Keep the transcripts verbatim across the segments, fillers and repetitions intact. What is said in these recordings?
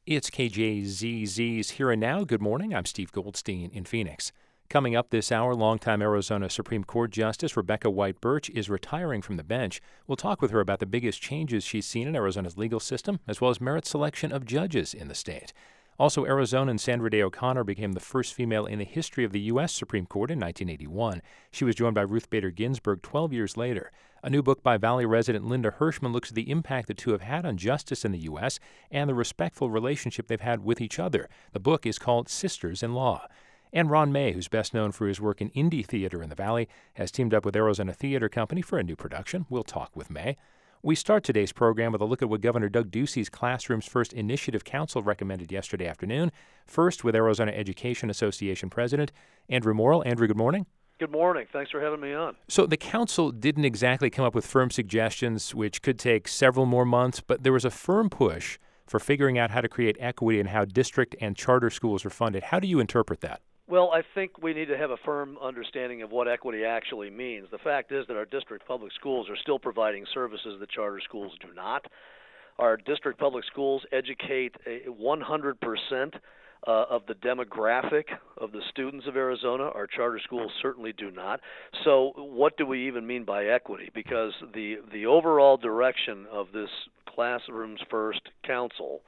It's K J Z Z's Here and Now. Good morning. I'm Steve Goldstein in Phoenix. Coming up this hour, longtime Arizona Supreme Court Justice Rebecca White Birch is retiring from the bench. We'll talk with her about the biggest changes she's seen in Arizona's legal system, as well as merit selection of judges in the state. Also, Arizonan Sandra Day O'Connor became the first female in the history of the U S Supreme Court in nineteen eighty-one. She was joined by Ruth Bader Ginsburg twelve years later. A new book by Valley resident Linda Hirschman looks at the impact the two have had on justice in the U S and the respectful relationship they've had with each other. The book is called Sisters-in-Law. And Ron May, who's best known for his work in indie theater in the Valley, has teamed up with Arizona Theater Company for a new production. We'll talk with May. We start today's program with a look at what Governor Doug Ducey's Classrooms First Initiative Council recommended yesterday afternoon. First, with Arizona Education Association President Andrew Morrill. Andrew, good morning. Good morning. Thanks for having me on. So the council didn't exactly come up with firm suggestions, which could take several more months, but there was a firm push for figuring out how to create equity and how district and charter schools are funded. How do you interpret that? Well, I think we need to have a firm understanding of what equity actually means. The fact is that our district public schools are still providing services that charter schools do not. Our district public schools educate a one hundred percent uh, of the demographic of the students of Arizona. Our charter schools certainly do not. So what do we even mean by equity? Because the, the overall direction of this Classrooms First Council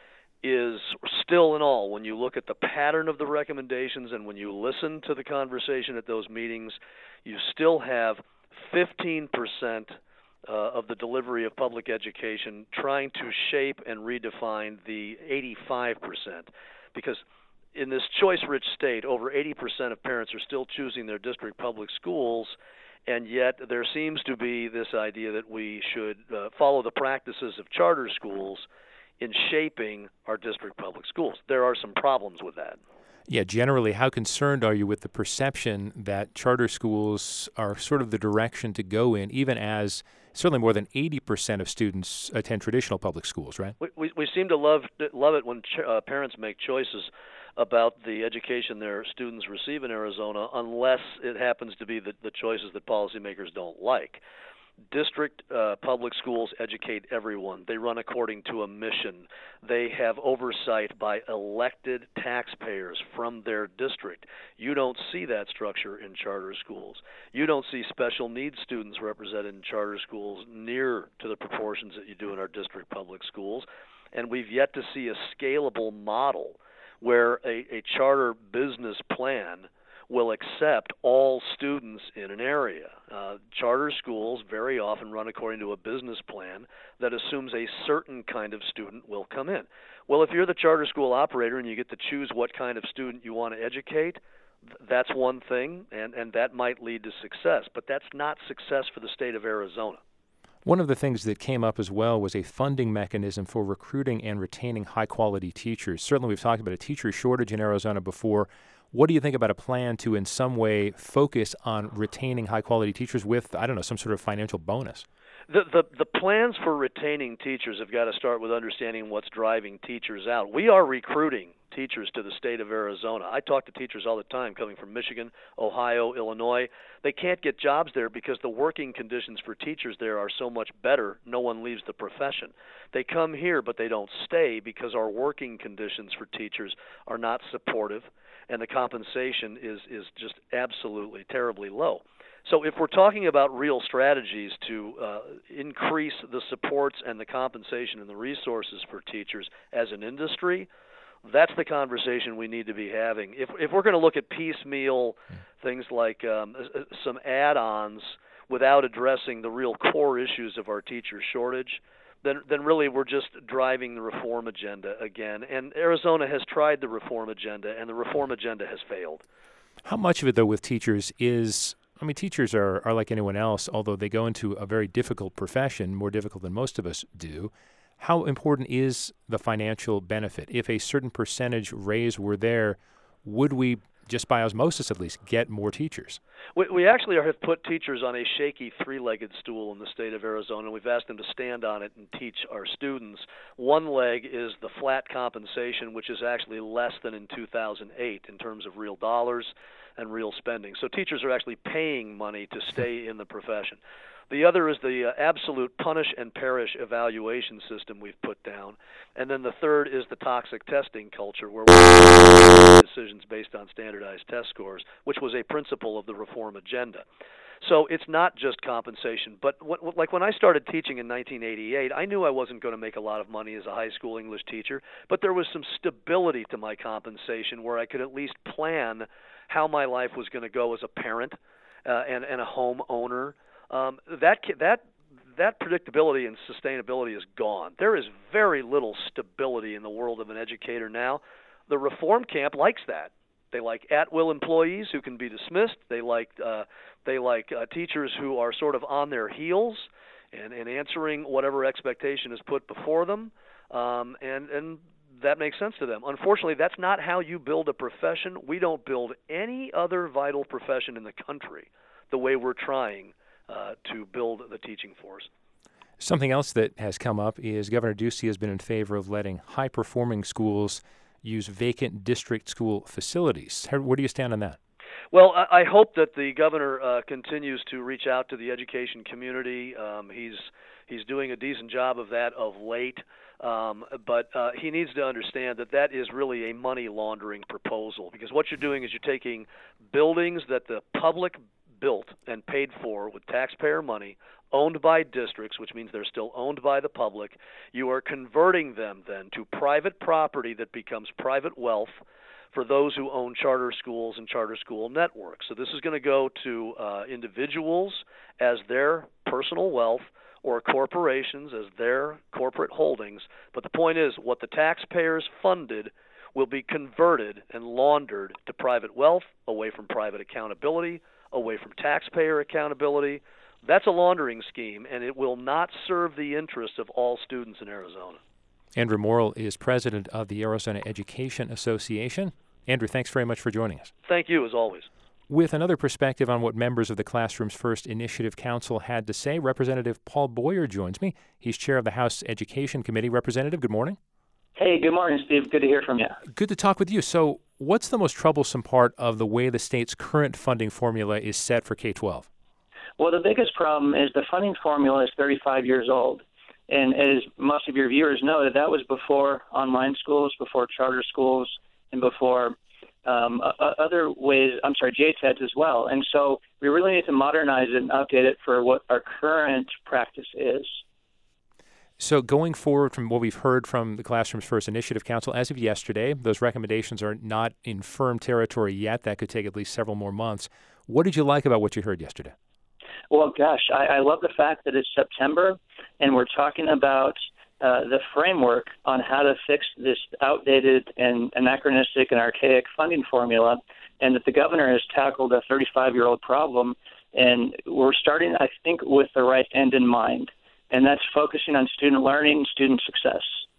is still in all, when you look at the pattern of the recommendations and when you listen to the conversation at those meetings, you still have fifteen percent uh, of the delivery of public education trying to shape and redefine the eighty-five percent. Because in this choice-rich state, over eighty percent of parents are still choosing their district public schools, and yet there seems to be this idea that we should uh, follow the practices of charter schools in shaping our district public schools. There are some problems with that. Yeah, generally, how concerned are you with the perception that charter schools are sort of the direction to go in, even as certainly more than eighty percent of students attend traditional public schools, right? We, we, we seem to love, love it when ch- uh, parents make choices about the education their students receive in Arizona, unless it happens to be the, the choices that policymakers don't like. District uh, public schools educate everyone. They run according to a mission. They have oversight by elected taxpayers from their district. You don't see that structure in charter schools. You don't see special needs students represented in charter schools near to the proportions that you do in our district public schools. And we've yet to see a scalable model where a, a charter business plan will accept all students in an area. Uh, charter schools very often run according to a business plan that assumes a certain kind of student will come in. Well, if you're the charter school operator and you get to choose what kind of student you want to educate, th- that's one thing, and, and that might lead to success. But that's not success for the state of Arizona. One of the things that came up as well was a funding mechanism for recruiting and retaining high-quality teachers. Certainly we've talked about a teacher shortage in Arizona before. What do you think about a plan to in some way focus on retaining high-quality teachers with, I don't know, some sort of financial bonus? The, the the plans for retaining teachers have got to start with understanding what's driving teachers out. We are recruiting teachers to the state of Arizona. I talk to teachers all the time coming from Michigan, Ohio, Illinois. They can't get jobs there because the working conditions for teachers there are so much better, no one leaves the profession. They come here, but they don't stay because our working conditions for teachers are not supportive, and the compensation is, is just absolutely terribly low. So if we're talking about real strategies to uh, increase the supports and the compensation and the resources for teachers as an industry, that's the conversation we need to be having. If if we're going to look at piecemeal things like um, some add-ons without addressing the real core issues of our teacher shortage, then then really we're just driving the reform agenda again. And Arizona has tried the reform agenda, and the reform agenda has failed. How much of it, though, with teachers is, I mean, teachers are, are like anyone else, although they go into a very difficult profession, more difficult than most of us do. How important is the financial benefit? If a certain percentage raise were there, would we, just by osmosis at least, get more teachers? We, we actually have put teachers on a shaky three-legged stool in the state of Arizona. We've asked them to stand on it and teach our students. One leg is the flat compensation, which is actually less than in two thousand eight in terms of real dollars and real spending. So teachers are actually paying money to stay in the profession. The other is the uh, absolute punish and perish evaluation system we've put down. And then the third is the toxic testing culture, where we make decisions based on standardized test scores, which was a principle of the reform agenda. So it's not just compensation. But what, like when I started teaching in nineteen eighty-eight, I knew I wasn't going to make a lot of money as a high school English teacher, but there was some stability to my compensation where I could at least plan how my life was going to go as a parent uh, and, and a homeowner. Um, that that that predictability and sustainability is gone. There is very little stability in the world of an educator now. The reform camp likes that. They like at-will employees who can be dismissed. They like uh, they like uh, teachers who are sort of on their heels and, and answering whatever expectation is put before them, um, and and that makes sense to them. Unfortunately, that's not how you build a profession. We don't build any other vital profession in the country the way we're trying uh, to build the teaching force. Something else that has come up is Governor Ducey has been in favor of letting high-performing schools use vacant district school facilities. How, where do you stand on that? Well, I, I hope that the governor uh, continues to reach out to the education community. Um, he's he's doing a decent job of that of late, um, but uh, he needs to understand that that is really a money laundering proposal, because what you're doing is you're taking buildings that the public built and paid for with taxpayer money, owned by districts, which means they're still owned by the public. You are converting them then to private property that becomes private wealth for those who own charter schools and charter school networks. So this is going to go to uh, individuals as their personal wealth, or corporations as their corporate holdings. But the point is, what the taxpayers funded will be converted and laundered to private wealth, away from private accountability, away from taxpayer accountability. That's a laundering scheme, and it will not serve the interests of all students in Arizona. Andrew Morrill is president of the Arizona Education Association. Andrew, thanks very much for joining us. Thank you, as always. With another perspective on what members of the Classrooms First Initiative Council had to say, Representative Paul Boyer joins me. He's chair of the House Education Committee. Representative, good morning. Hey, good morning, Steve. Good to hear from you. Good to talk with you. So what's the most troublesome part of the way the state's current funding formula is set for K twelve? Well, the biggest problem is the funding formula is thirty-five years old. And as most of your viewers know, that that was before online schools, before charter schools, and before um, other ways, I'm sorry, J TEDs as well. And so we really need to modernize it and update it for what our current practice is. So going forward from what we've heard from the Classrooms First Initiative Council, as of yesterday, those recommendations are not in firm territory yet. That could take at least several more months. What did you like about what you heard yesterday? Well, gosh, I, I love the fact that it's September and we're talking about uh, the framework on how to fix this outdated and anachronistic and archaic funding formula, and that the governor has tackled a thirty-five-year-old problem. And we're starting, I think, with the right end in mind, and that's focusing on student learning and student success.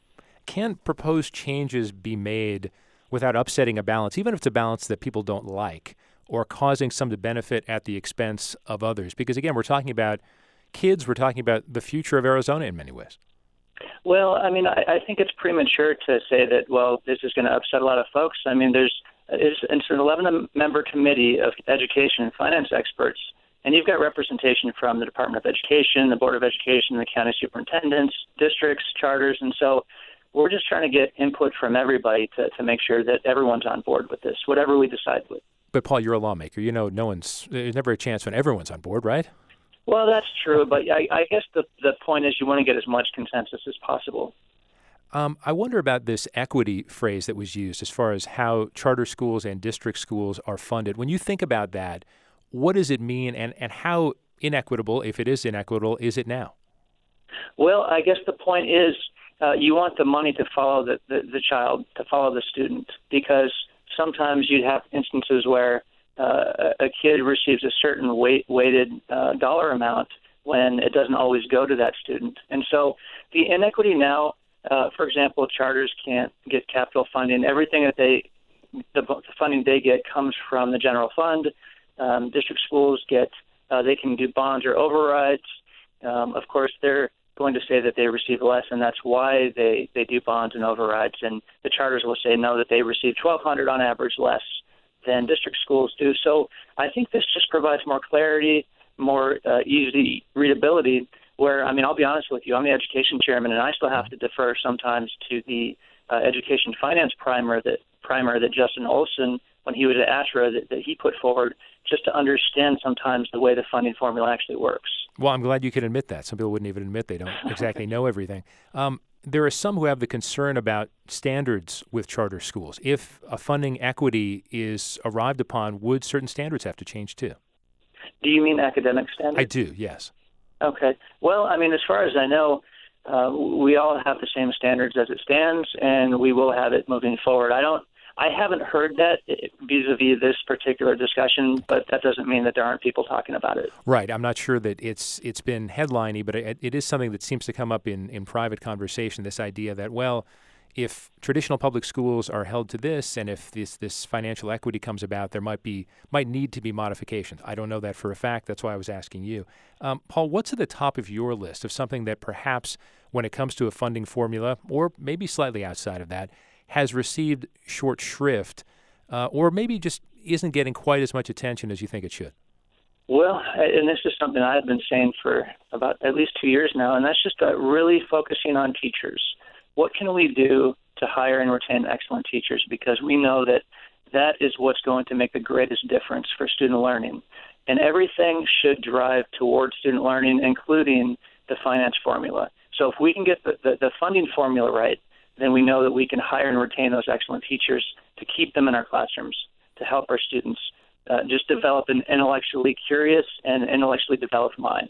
Can proposed changes be made without upsetting a balance, even if it's a balance that people don't like, or causing some to benefit at the expense of others? Because, again, we're talking about kids. We're talking about the future of Arizona in many ways. Well, I mean, I, I think it's premature to say that, well, this is going to upset a lot of folks. I mean, there's it's, it's an eleven-member committee of education and finance experts, and you've got representation from the Department of Education, the Board of Education, the county superintendents, districts, charters, and so we're just trying to get input from everybody to, to make sure that everyone's on board with this, whatever we decide with. But, Paul, you're a lawmaker. You know no one's there's never a chance when everyone's on board, right? Well, that's true, but I, I guess the, the point is you want to get as much consensus as possible. Um, I wonder about this equity phrase that was used as far as how charter schools and district schools are funded. When you think about that, what does it mean, and, and how inequitable, if it is inequitable, is it now? Well, I guess the point is uh, you want the money to follow the, the, the child, to follow the student, because sometimes you'd have instances where uh, a kid receives a certain weight, weighted uh, dollar amount when it doesn't always go to that student. And so the inequity now, uh, for example, charters can't get capital funding. Everything that they, the, the funding they get comes from the general fund. Um, district schools get, uh, they can do bonds or overrides. Um, of course, they're going to say that they receive less, and that's why they, they do bonds and overrides. And the charters will say no, that they receive twelve hundred dollars on average less than district schools do. So I think this just provides more clarity, more uh, easy readability. Where, I mean, I'll be honest with you, I'm the education chairman, and I still have to defer sometimes to the uh, education finance primer that primer that Justin Olson, when he was at ASHRA, that, that he put forward, just to understand sometimes the way the funding formula actually works. Well, I'm glad you can admit that. Some people wouldn't even admit they don't exactly know everything. Um, there are some who have the concern about standards with charter schools. If a funding equity is arrived upon, would certain standards have to change too? Do you mean academic standards? I do, yes. Okay. Well, I mean, as far as I know, uh, we all have the same standards as it stands, and we will have it moving forward. I don't. I haven't heard that vis-a-vis this particular discussion, but that doesn't mean that there aren't people talking about it. Right. I'm not sure that it's it's been headliney, but it, it is something that seems to come up in, in private conversation, this idea that, well, if traditional public schools are held to this, and if this this financial equity comes about, there might be might need to be modifications. I don't know that for a fact. That's why I was asking you. Um, Paul, what's at the top of your list of something that perhaps when it comes to a funding formula, or maybe slightly outside of that, has received short shrift, uh, or maybe just isn't getting quite as much attention as you think it should? Well, and this is something I've been saying for about at least two years now, and that's just uh, really focusing on teachers. What can we do to hire and retain excellent teachers? Because we know that that is what's going to make the greatest difference for student learning. And everything should drive towards student learning, including the finance formula. So if we can get the, the, the funding formula right, then we know that we can hire and retain those excellent teachers to keep them in our classrooms, to help our students uh, just develop an intellectually curious and intellectually developed minds.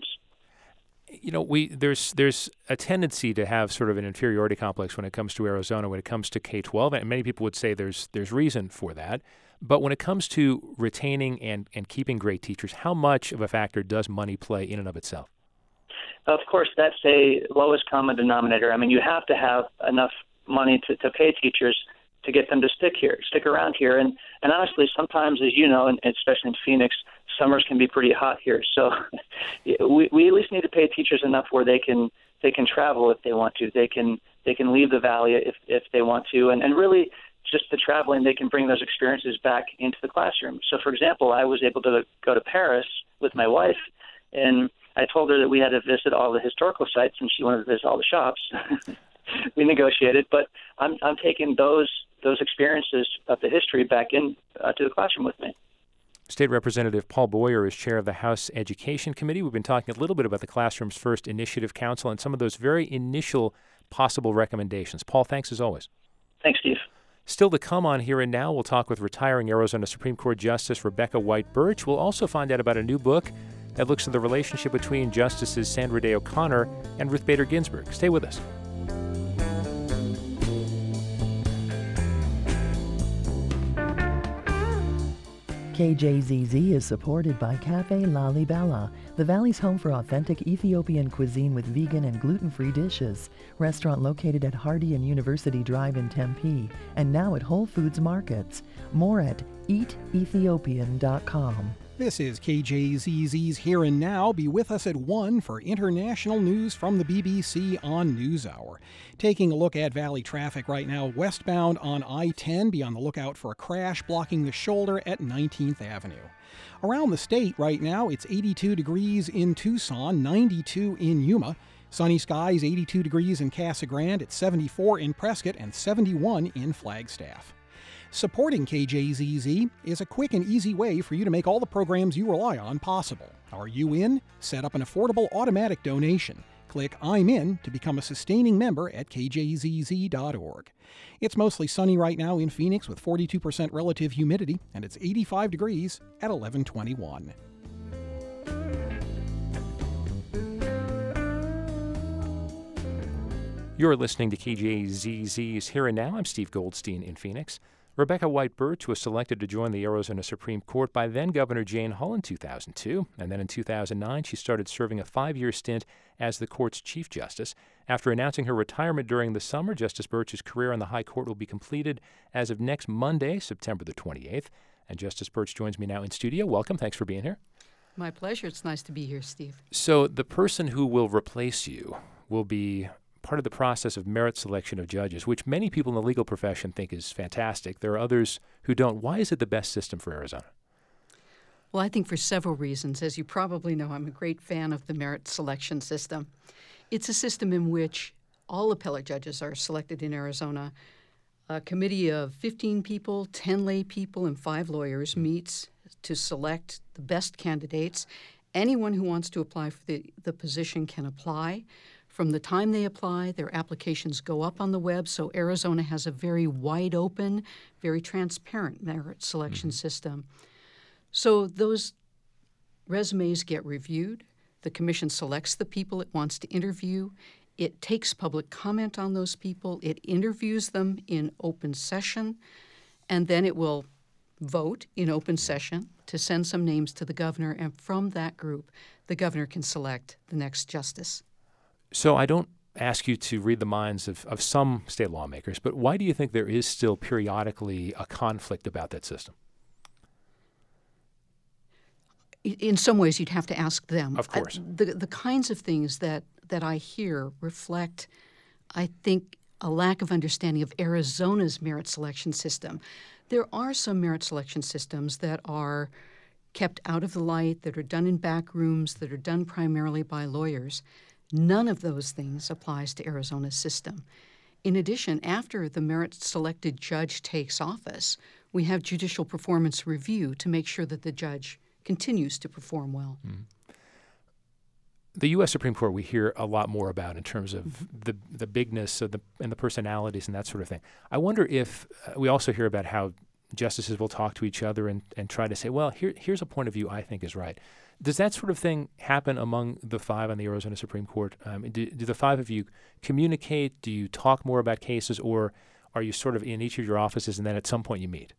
You know, we there's there's a tendency to have sort of an inferiority complex when it comes to Arizona, when it comes to K twelve, and many people would say there's there's reason for that. But when it comes to retaining and, and keeping great teachers, how much of a factor does money play in and of itself? Of course, that's a lowest common denominator. I mean, you have to have enough money to, to pay teachers to get them to stick here, stick around here. And, and honestly, sometimes, as you know, and especially in Phoenix, summers can be pretty hot here. So we, we at least need to pay teachers enough where they can they can travel if they want to. They can they can leave the valley if, if they want to. And, and really, just the traveling, they can bring those experiences back into the classroom. So, for example, I was able to go to Paris with my wife, and I told her that we had to visit all the historical sites, and she wanted to visit all the shops. We negotiated, but I'm I'm taking those those experiences of the history back in uh, to the classroom with me. State Representative Paul Boyer is chair of the House Education Committee. We've been talking a little bit about the Classrooms First Initiative Council and some of those very initial possible recommendations. Paul, thanks as always. Thanks, Steve. Still to come on Here and Now, we'll talk with retiring Arizona Supreme Court Justice Rebecca White Birch. We'll also find out about a new book that looks at the relationship between Justices Sandra Day O'Connor and Ruth Bader Ginsburg. Stay with us. K J Z Z is supported by Cafe Lalibela, the Valley's home for authentic Ethiopian cuisine with vegan and gluten-free dishes. Restaurant located at Hardy and University Drive in Tempe, and now at Whole Foods Markets. More at eat ethiopian dot com. This is K J Z Z's Here and Now. Be with us at one for international news from the B B C on NewsHour. Taking a look at Valley traffic right now, westbound on I ten, be on the lookout for a crash blocking the shoulder at nineteenth Avenue. Around the state right now, it's eighty-two degrees in Tucson, ninety-two in Yuma. Sunny skies, eighty-two degrees in Casa Grande, it's seventy-four in Prescott, and seventy-one in Flagstaff. Supporting K J Z Z is a quick and easy way for you to make all the programs you rely on possible. Are you in? Set up an affordable automatic donation. Click I'm in to become a sustaining member at K J Z Z dot org. It's mostly sunny right now in Phoenix with forty-two percent relative humidity, and it's eighty-five degrees at eleven twenty-one. You're listening to K J Z Z's Here and Now. I'm Steve Goldstein in Phoenix. Rebecca White Birch was selected to join the Arizona Supreme Court by then-Governor Jane Hull in two thousand two, and then in two thousand nine she started serving a five-year stint as the court's Chief Justice. After announcing her retirement during the summer, Justice Birch's career on the High Court will be completed as of next Monday, September the twenty-eighth. And Justice Birch joins me now in studio. Welcome. Thanks for being here. My pleasure. It's nice to be here, Steve. So the person who will replace you will be part of the process of merit selection of judges, which many people in the legal profession think is fantastic. There are others who don't. Why is it the best system for Arizona? Well, I think for several reasons. As you probably know, I'm a great fan of the merit selection system. It's a system in which all appellate judges are selected in Arizona. A committee of fifteen people, ten lay people, and five lawyers meets to select the best candidates. Anyone who wants to apply for the, the position can apply. From the time they apply, their applications go up on the web, so Arizona has a very wide open, very transparent merit selection mm-hmm. system. So those resumes get reviewed. The commission selects the people it wants to interview. It takes public comment on those people. It interviews them in open session, and then it will vote in open session to send some names to the governor, and from that group, the governor can select the next justice. So I don't ask you to read the minds of, of some state lawmakers, but why do you think there is still periodically a conflict about that system? In some ways, you'd have to ask them. Of course. I, the, the kinds of things that, that I hear reflect, I think, a lack of understanding of Arizona's merit selection system. There are some merit selection systems that are kept out of the light, that are done in back rooms, that are done primarily by lawyers. None of those things applies to Arizona's system. In addition, after the merit-selected judge takes office, we have judicial performance review to make sure that the judge continues to perform well. Mm. The U S Supreme Court we hear a lot more about in terms of mm-hmm. the the bigness of the and the personalities and that sort of thing. I wonder if uh, we also hear about how justices will talk to each other and, and try to say, well, here here's a point of view I think is right. Does that sort of thing happen among the five on the Arizona Supreme Court? Um, do, do the five of you communicate? Do you talk more about cases, or are you sort of in each of your offices and then at some point you meet?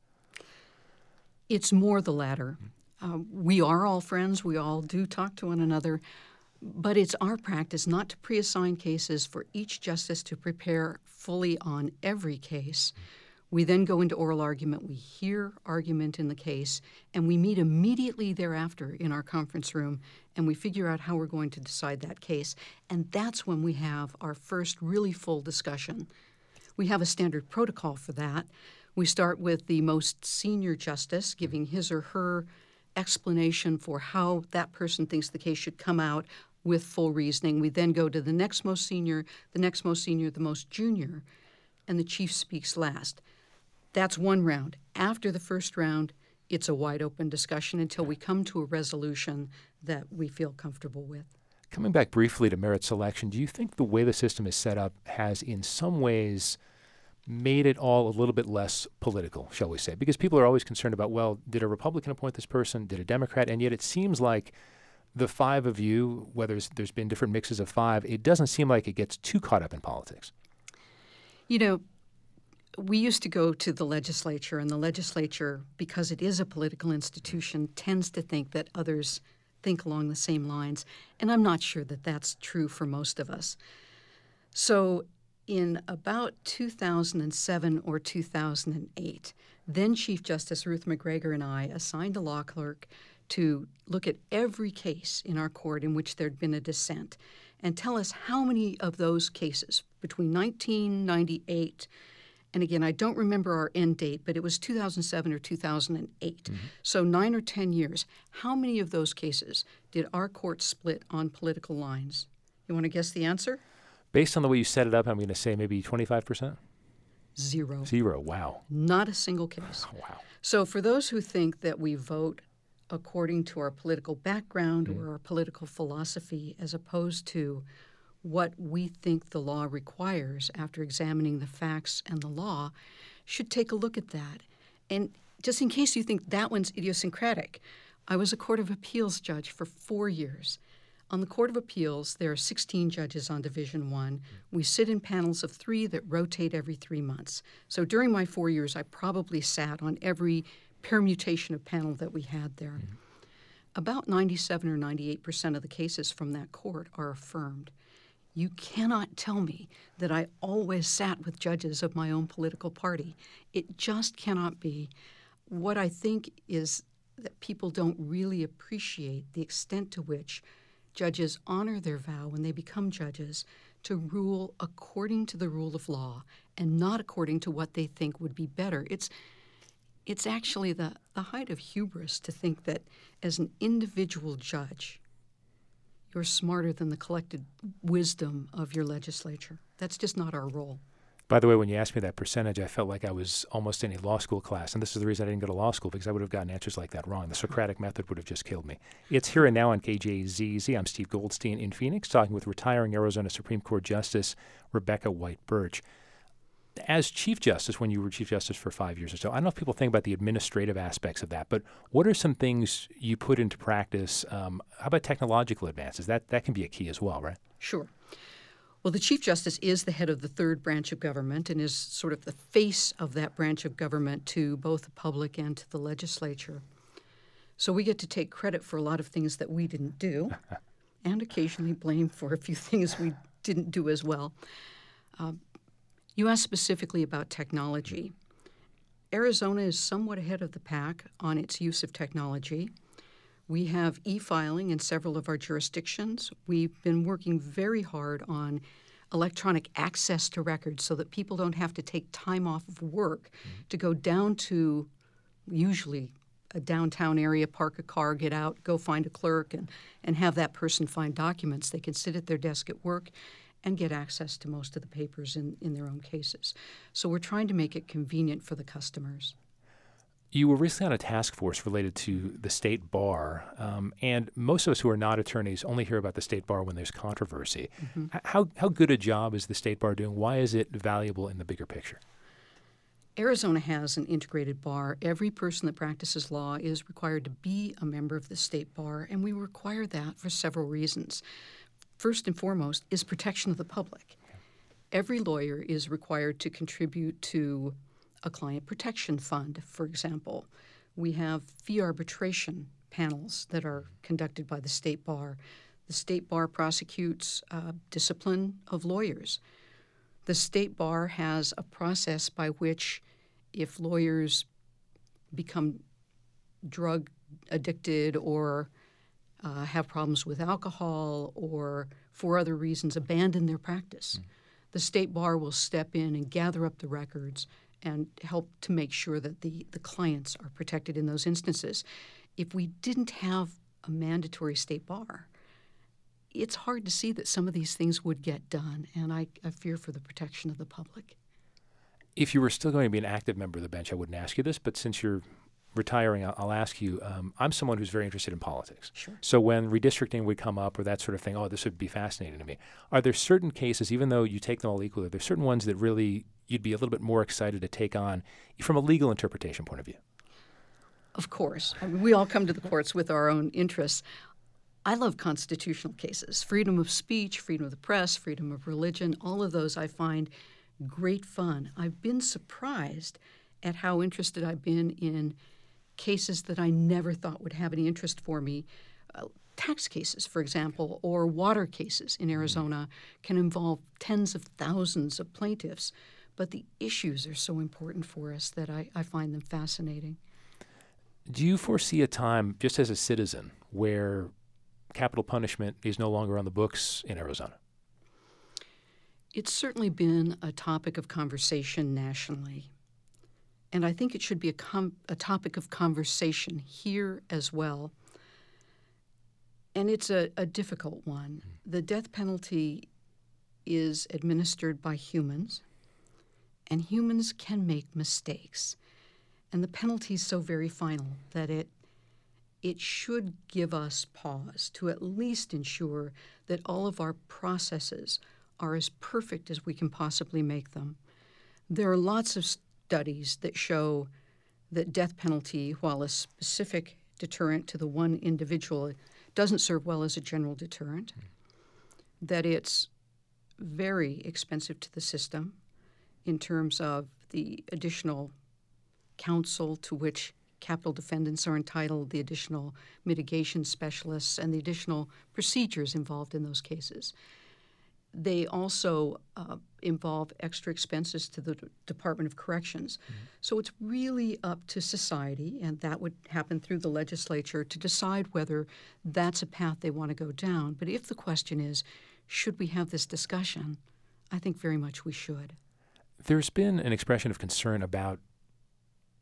It's more the latter. Mm-hmm. Uh, we are all friends. We all do talk to one another. But it's our practice not to pre-assign cases for each justice to prepare fully on every case. We then go into oral argument. We hear argument in the case, and we meet immediately thereafter in our conference room, and we figure out how we're going to decide that case. And that's when we have our first really full discussion. We have a standard protocol for that. We start with the most senior justice giving his or her explanation for how that person thinks the case should come out with full reasoning. We then go to the next most senior, the next most senior, the most junior, and the chief speaks last. That's one round. After the first round, it's a wide open discussion until we come to a resolution that we feel comfortable with. Coming back briefly to merit selection, do you think the way the system is set up has in some ways made it all a little bit less political, shall we say? Because people are always concerned about, well, did a Republican appoint this person? Did a Democrat? And yet it seems like the five of you, whether there's been different mixes of five, it doesn't seem like it gets too caught up in politics. You know, we used to go to the legislature, and the legislature, because it is a political institution, tends to think that others think along the same lines. And I'm not sure that that's true for most of us. So in about two thousand seven or two thousand eight, then Chief Justice Ruth McGregor and I assigned a law clerk to look at every case in our court in which there'd been a dissent and tell us how many of those cases between nineteen ninety-eight, and again, I don't remember our end date, but it was two thousand seven or two thousand eight, mm-hmm. so nine or ten years, how many of those cases did our court split on political lines? You want to guess the answer? Based on the way you set it up, I'm going to say maybe twenty-five percent? Zero. Zero, wow. Not a single case. Wow. So for those who think that we vote according to our political background mm. or our political philosophy as opposed to what we think the law requires after examining the facts and the law, should take a look at that. And just in case you think that one's idiosyncratic, I was a Court of Appeals judge for four years. On the Court of Appeals, there are sixteen judges on Division One. We sit in panels of three that rotate every three months. So during my four years, I probably sat on every permutation of panel that we had there. Mm-hmm. About ninety-seven or ninety-eight percent of the cases from that court are affirmed. You cannot tell me that I always sat with judges of my own political party. It just cannot be. What I think is that people don't really appreciate the extent to which judges honor their vow when they become judges to rule according to the rule of law and not according to what they think would be better. It's it's actually the, the height of hubris to think that as an individual judge, you're smarter than the collected wisdom of your legislature. That's just not our role. By the way, when you asked me that percentage, I felt like I was almost in a law school class. And this is the reason I didn't go to law school, because I would have gotten answers like that wrong. The Socratic method would have just killed me. It's Here and Now on K J Z Z. I'm Steve Goldstein in Phoenix, talking with retiring Arizona Supreme Court Justice Rebecca White Birch. As Chief Justice, when you were Chief Justice for five years or so, I don't know if people think about the administrative aspects of that, but what are some things you put into practice? Um, how about technological advances? That, that can be a key as well, right? Sure. Well, the Chief Justice is the head of the third branch of government and is sort of the face of that branch of government to both the public and to the legislature. So we get to take credit for a lot of things that we didn't do and occasionally blame for a few things we didn't do as well. Uh, you asked specifically about technology. Arizona is somewhat ahead of the pack on its use of technology. We have e-filing in several of our jurisdictions. We've been working very hard on electronic access to records so that people don't have to take time off of work mm-hmm. to go down to usually a downtown area, park a car, get out, go find a clerk, and, and have that person find documents. They can sit at their desk at work and get access to most of the papers in, in their own cases. So we're trying to make it convenient for the customers. You were recently on a task force related to the state bar, um, and most of us who are not attorneys only hear about the state bar when there's controversy. Mm-hmm. How, how good a job is the state bar doing? Why is it valuable in the bigger picture? Arizona has an integrated bar. Every person that practices law is required to be a member of the state bar, and we require that for several reasons. First and foremost is protection of the public. Okay. Every lawyer is required to contribute to a client protection fund, for example. We have fee arbitration panels that are conducted by the state bar. The state bar prosecutes uh, discipline of lawyers. The state bar has a process by which if lawyers become drug addicted or uh, have problems with alcohol or for other reasons abandon their practice, mm. the state bar will step in and gather up the records and help to make sure that the, the clients are protected in those instances. If we didn't have a mandatory state bar, it's hard to see that some of these things would get done, and I, I fear for the protection of the public. If you were still going to be an active member of the bench, I wouldn't ask you this, but since you're retiring, I'll, I'll ask you. Um, I'm someone who's very interested in politics. Sure. So when redistricting would come up or that sort of thing, oh, this would be fascinating to me. Are there certain cases, even though you take them all equally, are there certain ones that really you'd be a little bit more excited to take on from a legal interpretation point of view? Of course. I mean, we all come to the courts with our own interests. I love constitutional cases. Freedom of speech, freedom of the press, freedom of religion, all of those I find great fun. I've been surprised at how interested I've been in cases that I never thought would have any interest for me. Uh, tax cases, for example, or water cases in Arizona can involve tens of thousands of plaintiffs, but the issues are so important for us that I, I find them fascinating. Do you foresee a time, just as a citizen, where capital punishment is no longer on the books in Arizona? It's certainly been a topic of conversation nationally. And I think it should be a, com- a topic of conversation here as well. And it's a, a difficult one. The death penalty is administered by humans, and humans can make mistakes. And the penalty is so very final that it it should give us pause to at least ensure that all of our processes are as perfect as we can possibly make them. There are lots of studies that show that death penalty, while a specific deterrent to the one individual, doesn't serve well as a general deterrent, mm. that it's very expensive to the system in terms of the additional counsel to which capital defendants are entitled, the additional mitigation specialists, and the additional procedures involved in those cases. They also uh, involve extra expenses to the D- Department of Corrections. Mm-hmm. So it's really up to society, and that would happen through the legislature, to decide whether that's a path they want to go down. But if the question is, should we have this discussion, I think very much we should. There's been an expression of concern about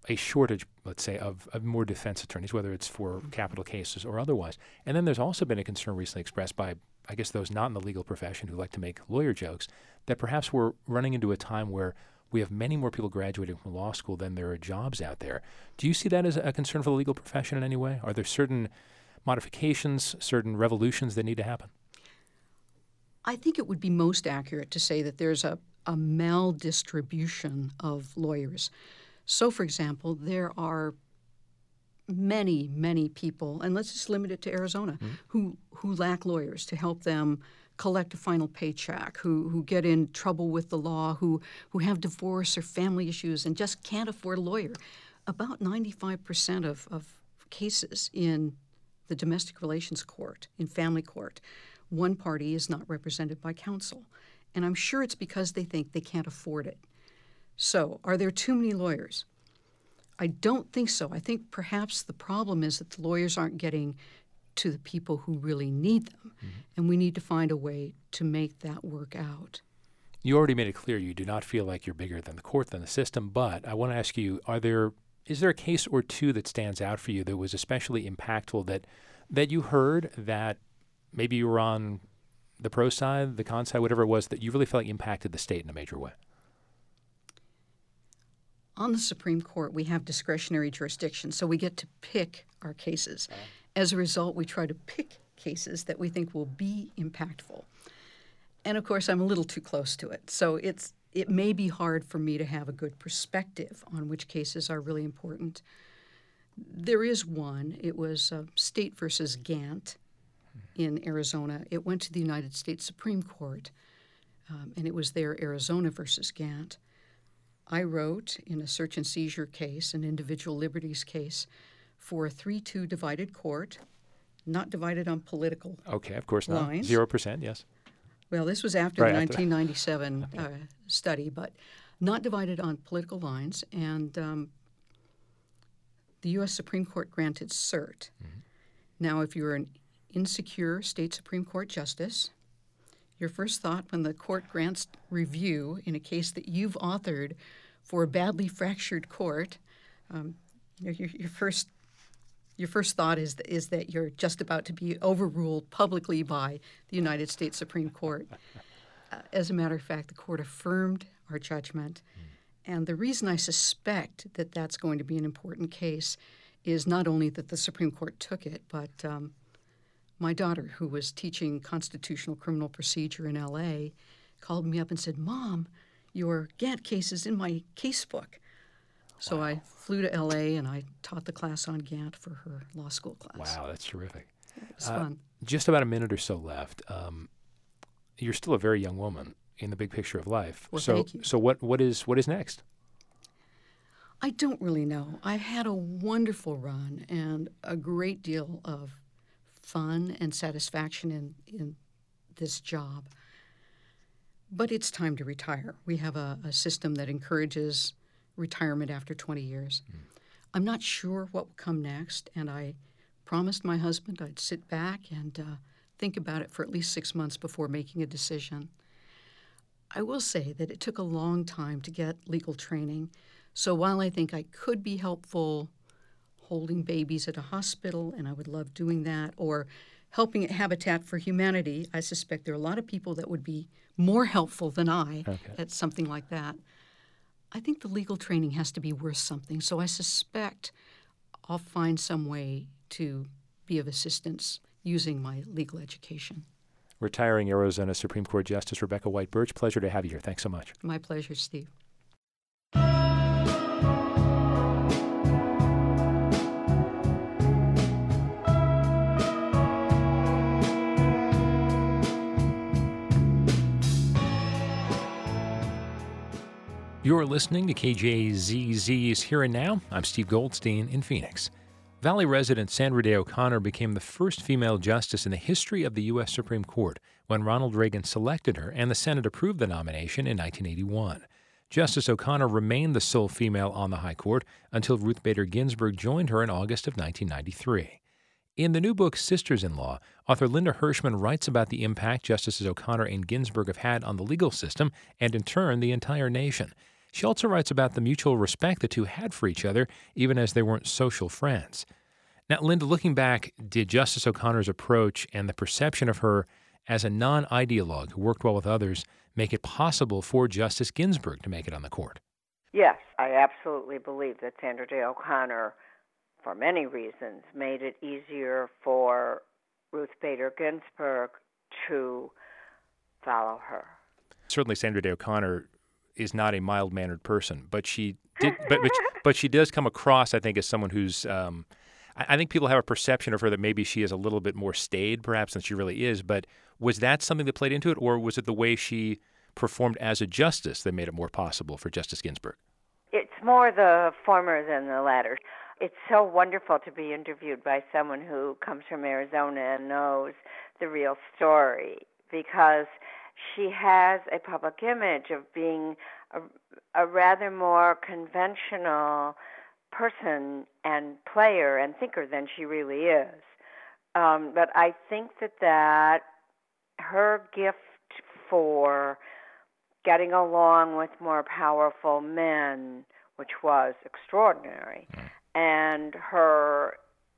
a shortage, let's say, of, of more defense attorneys, whether it's for capital cases or otherwise. And then there's also been a concern recently expressed by, I guess, those not in the legal profession who like to make lawyer jokes, that perhaps we're running into a time where we have many more people graduating from law school than there are jobs out there. Do you see that as a concern for the legal profession in any way? Are there certain modifications, certain revolutions that need to happen? I think it would be most accurate to say that there's a, a maldistribution of lawyers. So, for example, there are many, many people, and let's just limit it to Arizona, mm-hmm. who, who lack lawyers to help them collect a final paycheck, who, who get in trouble with the law, who, who have divorce or family issues and just can't afford a lawyer. About ninety-five percent of, of cases in the domestic relations court, in family court, one party is not represented by counsel. And I'm sure it's because they think they can't afford it. So, are there too many lawyers? I don't think so. I think perhaps the problem is that the lawyers aren't getting to the people who really need them. Mm-hmm. And we need to find a way to make that work out. You already made it clear you do not feel like you're bigger than the court, than the system, but I want to ask you, are there is there a case or two that stands out for you that was especially impactful that that you heard that maybe you were on the pro side, the con side, whatever it was, that you really felt like impacted the state in a major way? On the Supreme Court, we have discretionary jurisdiction, so we get to pick our cases. As a result, we try to pick cases that we think will be impactful. And of course, I'm a little too close to it, so it's it may be hard for me to have a good perspective on which cases are really important. There is one. It was uh, State versus Gant in Arizona. It went to the United States Supreme Court, um, and it was there Arizona versus Gant. I wrote in a search and seizure case, an individual liberties case, for a three two divided court, not divided on political Okay, of course not. lines. Zero percent, yes. Well, this was after Right the after nineteen ninety-seven uh, study, but not divided on political lines. And um, the U S Supreme Court granted cert. Mm-hmm. Now, if you're an insecure state Supreme Court justice, your first thought when the court grants review in a case that you've authored for a badly fractured court, um, you know, your, your first your first thought is th- is that you're just about to be overruled publicly by the United States Supreme Court. Uh, as a matter of fact, the court affirmed our judgment, mm. and the reason I suspect that that's going to be an important case is not only that the Supreme Court took it, but um, my daughter, who was teaching constitutional criminal procedure in L A, called me up and said, "Mom, your Gant case is in my case book." So wow. I flew to L A and I taught the class on Gant for her law school class. Wow, that's terrific. It was uh, fun. Just about a minute or so left. Um, you're still a very young woman in the big picture of life. Well, so, thank you. So what, what is what is next? I don't really know. I've had a wonderful run and a great deal of fun and satisfaction in, in this job. But it's time to retire. We have a, a system that encourages retirement after twenty years. Mm. I'm not sure what will come next, and I promised my husband I'd sit back and uh, think about it for at least six months before making a decision. I will say that it took a long time to get legal training, so while I think I could be helpful holding babies at a hospital, and I would love doing that, or helping at Habitat for Humanity, I suspect there are a lot of people that would be more helpful than I okay. at something like that. I think the legal training has to be worth something, so I suspect I'll find some way to be of assistance using my legal education. Retiring Arizona Supreme Court Justice Rebecca White Birch, pleasure to have you here. Thanks so much. My pleasure, Steve. You're listening to K J Z Z's Here and Now. I'm Steve Goldstein in Phoenix. Valley resident Sandra Day O'Connor became the first female justice in the history of the U S Supreme Court when Ronald Reagan selected her and the Senate approved the nomination in nineteen eighty-one. Justice O'Connor remained the sole female on the High Court until Ruth Bader Ginsburg joined her in August of nineteen ninety-three. In the new book Sisters-in-Law, author Linda Hirschman writes about the impact Justices O'Connor and Ginsburg have had on the legal system and, in turn, the entire nation. She also writes about the mutual respect the two had for each other, even as they weren't social friends. Now, Linda, looking back, did Justice O'Connor's approach and the perception of her as a non-ideologue who worked well with others make it possible for Justice Ginsburg to make it on the court? Yes, I absolutely believe that Sandra Day O'Connor, for many reasons, made it easier for Ruth Bader Ginsburg to follow her. Certainly, Sandra Day O'Connor is not a mild-mannered person, but she did. but, but but she does come across, I think, as someone who's. Um, I, I think people have a perception of her that maybe she is a little bit more staid, perhaps, than she really is. But was that something that played into it, or was it the way she performed as a justice that made it more possible for Justice Ginsburg? It's more the former than the latter. It's so wonderful to be interviewed by someone who comes from Arizona and knows the real story, because she has a public image of being a, a rather more conventional person and player and thinker than she really is. Um, but I think that that her gift for getting along with more powerful men, which was extraordinary, and her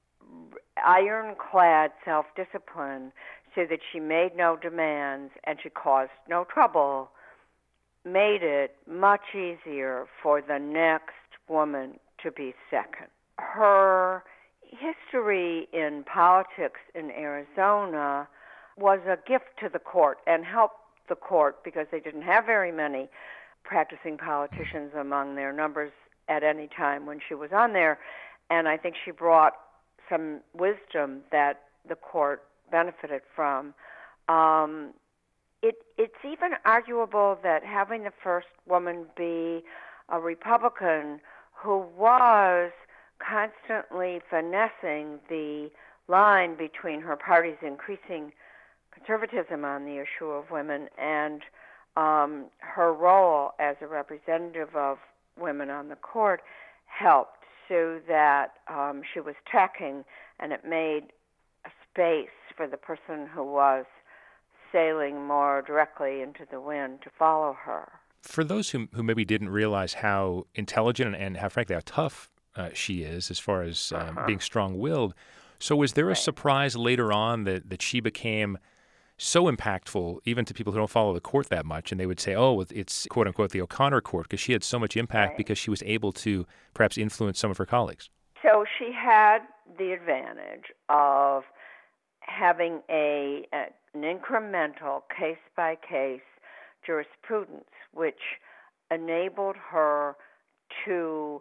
ironclad self-discipline so that she made no demands and she caused no trouble, made it much easier for the next woman to be second. Her history in politics in Arizona was a gift to the court and helped the court because they didn't have very many practicing politicians among their numbers at any time when she was on there. And I think she brought some wisdom that the court benefited from. Um, it, it's even arguable that having the first woman be a Republican who was constantly finessing the line between her party's increasing conservatism on the issue of women and um, her role as a representative of women on the court helped, so that um, she was tracking, and it made a space for the person who was sailing more directly into the wind to follow her. For those who who maybe didn't realize how intelligent and how, frankly, how tough uh, she is as far as um, uh-huh. being strong-willed, so was there a right. surprise later on that, that she became so impactful, even to people who don't follow the court that much, and they would say, oh, it's quote-unquote the O'Connor court, because she had so much impact right. because she was able to perhaps influence some of her colleagues? So she had the advantage of having a, a an incremental case-by-case jurisprudence, which enabled her to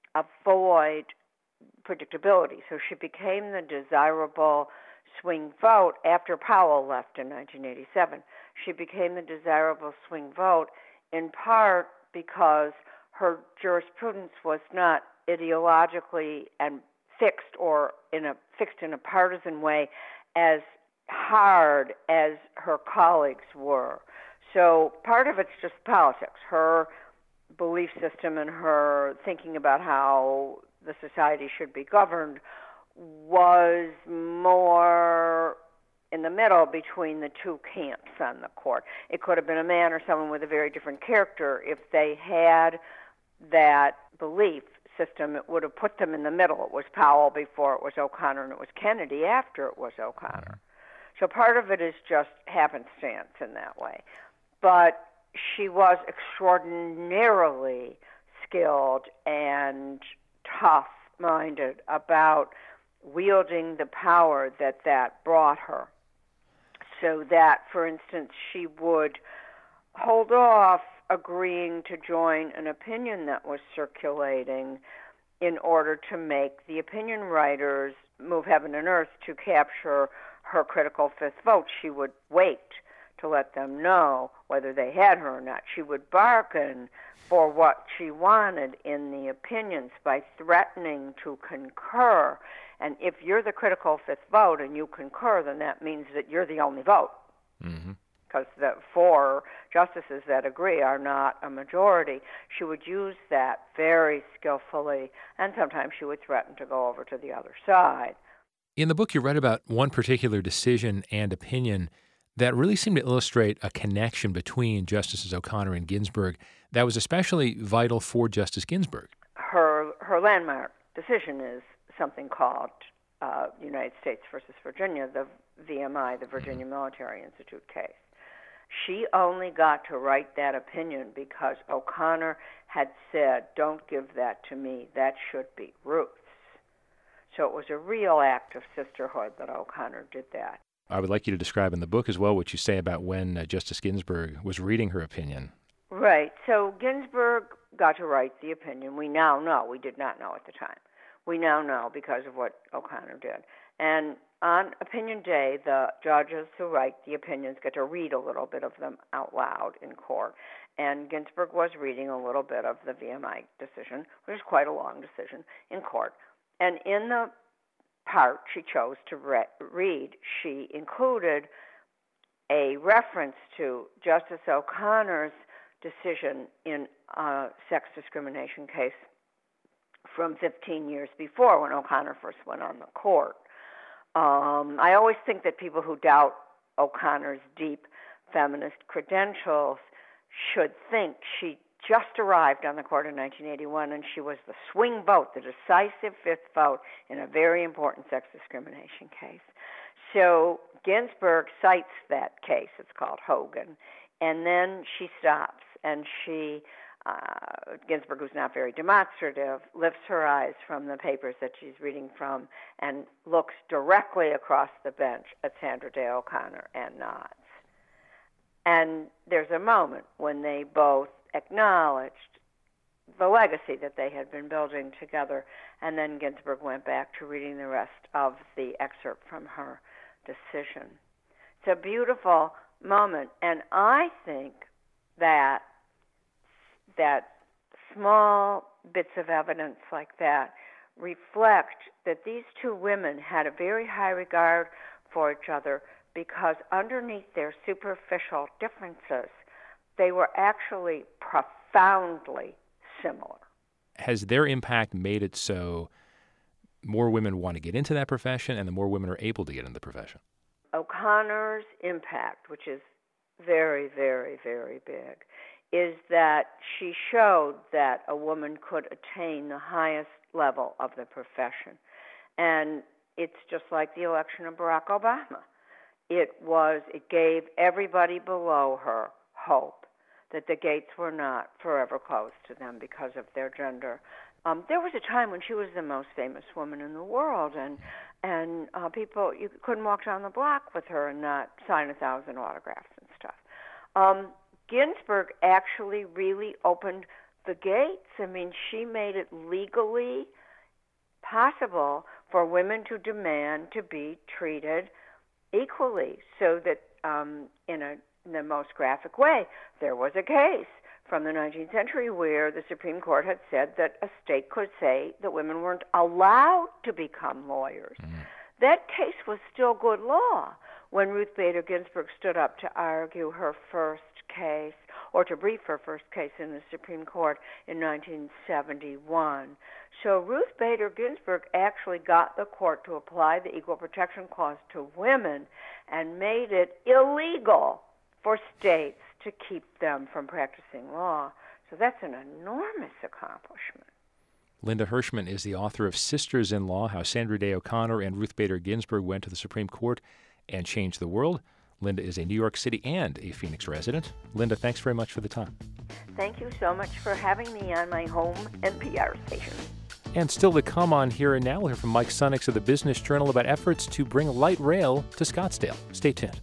avoid predictability. So she became the desirable swing vote after Powell left in nineteen eighty-seven. She became the desirable swing vote in part because her jurisprudence was not ideologically and fixed or in a fixed in a partisan way as hard as her colleagues were. So part of it's just politics. Her belief system and her thinking about how the society should be governed was more in the middle between the two camps on the court. It could have been a man or someone with a very different character. If they had that belief system, it would have put them in the middle. It was Powell before it was O'Connor, and it was Kennedy after it was O'Connor. So part of it is just happenstance in that way. But she was extraordinarily skilled and tough-minded about wielding the power that that brought her. So that, for instance, she would hold off agreeing to join an opinion that was circulating in order to make the opinion writers move heaven and earth to capture her critical fifth vote. She would wait to let them know whether they had her or not. She would bargain for what she wanted in the opinions by threatening to concur. And if you're the critical fifth vote and you concur, then that means that you're the only vote. Mm-hmm. Because the four justices that agree are not a majority. She would use that very skillfully, and sometimes she would threaten to go over to the other side. In the book, you read about one particular decision and opinion that really seemed to illustrate a connection between Justices O'Connor and Ginsburg. That was especially vital for Justice Ginsburg. Her her landmark decision is something called uh, United States versus Virginia, the V M I, the Virginia Military Institute case. She only got to write that opinion because O'Connor had said, "Don't give that to me, that should be Ruth's." So it was a real act of sisterhood that O'Connor did that. I would like you to describe in the book as well what you say about when uh, Justice Ginsburg was reading her opinion. Right. So Ginsburg got to write the opinion. We now know. We did not know at the time. We now know because of what O'Connor did. And on opinion day, the judges who write the opinions get to read a little bit of them out loud in court. And Ginsburg was reading a little bit of the V M I decision, which is quite a long decision, in court. And in the part she chose to re- read, she included a reference to Justice O'Connor's decision in a sex discrimination case from fifteen years before, when O'Connor first went on the court. Um, I always think that people who doubt O'Connor's deep feminist credentials should think she just arrived on the court in nineteen eighty-one, and she was the swing vote, the decisive fifth vote in a very important sex discrimination case. So Ginsburg cites that case. It's called Hogan. And then she stops, and she, uh, Ginsburg, who's not very demonstrative, lifts her eyes from the papers that she's reading from and looks directly across the bench at Sandra Day O'Connor and nods. And there's a moment when they both acknowledged the legacy that they had been building together, and then Ginsburg went back to reading the rest of the excerpt from her decision. It's a beautiful moment, and I think that that small bits of evidence like that reflect that these two women had a very high regard for each other, because underneath their superficial differences, they were actually profoundly similar. Has their impact made it so more women want to get into that profession, and the more women are able to get into the profession? O'Connor's impact, which is very, very, very big, is that she showed that a woman could attain the highest level of the profession. And it's just like the election of Barack Obama. It was, it gave everybody below her hope that the gates were not forever closed to them because of their gender. Um, there was a time when she was the most famous woman in the world, and and uh, people, you couldn't walk down the block with her and not sign a thousand autographs and stuff. Um, Ginsburg actually really opened the gates. I mean, she made it legally possible for women to demand to be treated equally, so that um, in, a, in the most graphic way, there was a case from the nineteenth century where the Supreme Court had said that a state could say that women weren't allowed to become lawyers. Mm. That case was still good law when Ruth Bader Ginsburg stood up to argue her first case, or to brief her first case in the Supreme Court in nineteen seventy-one. So Ruth Bader Ginsburg actually got the court to apply the Equal Protection Clause to women and made it illegal for states to keep them from practicing law. So that's an enormous accomplishment. Linda Hirschman is the author of Sisters-in-Law, How Sandra Day O'Connor and Ruth Bader Ginsburg Went to the Supreme Court and Changed the World. Linda is a New York City and a Phoenix resident. Linda, thanks very much for the time. Thank you so much for having me on my home N P R station. And still to come on Here and Now, we'll hear from Mike Sunnix of the Business Journal about efforts to bring light rail to Scottsdale. Stay tuned.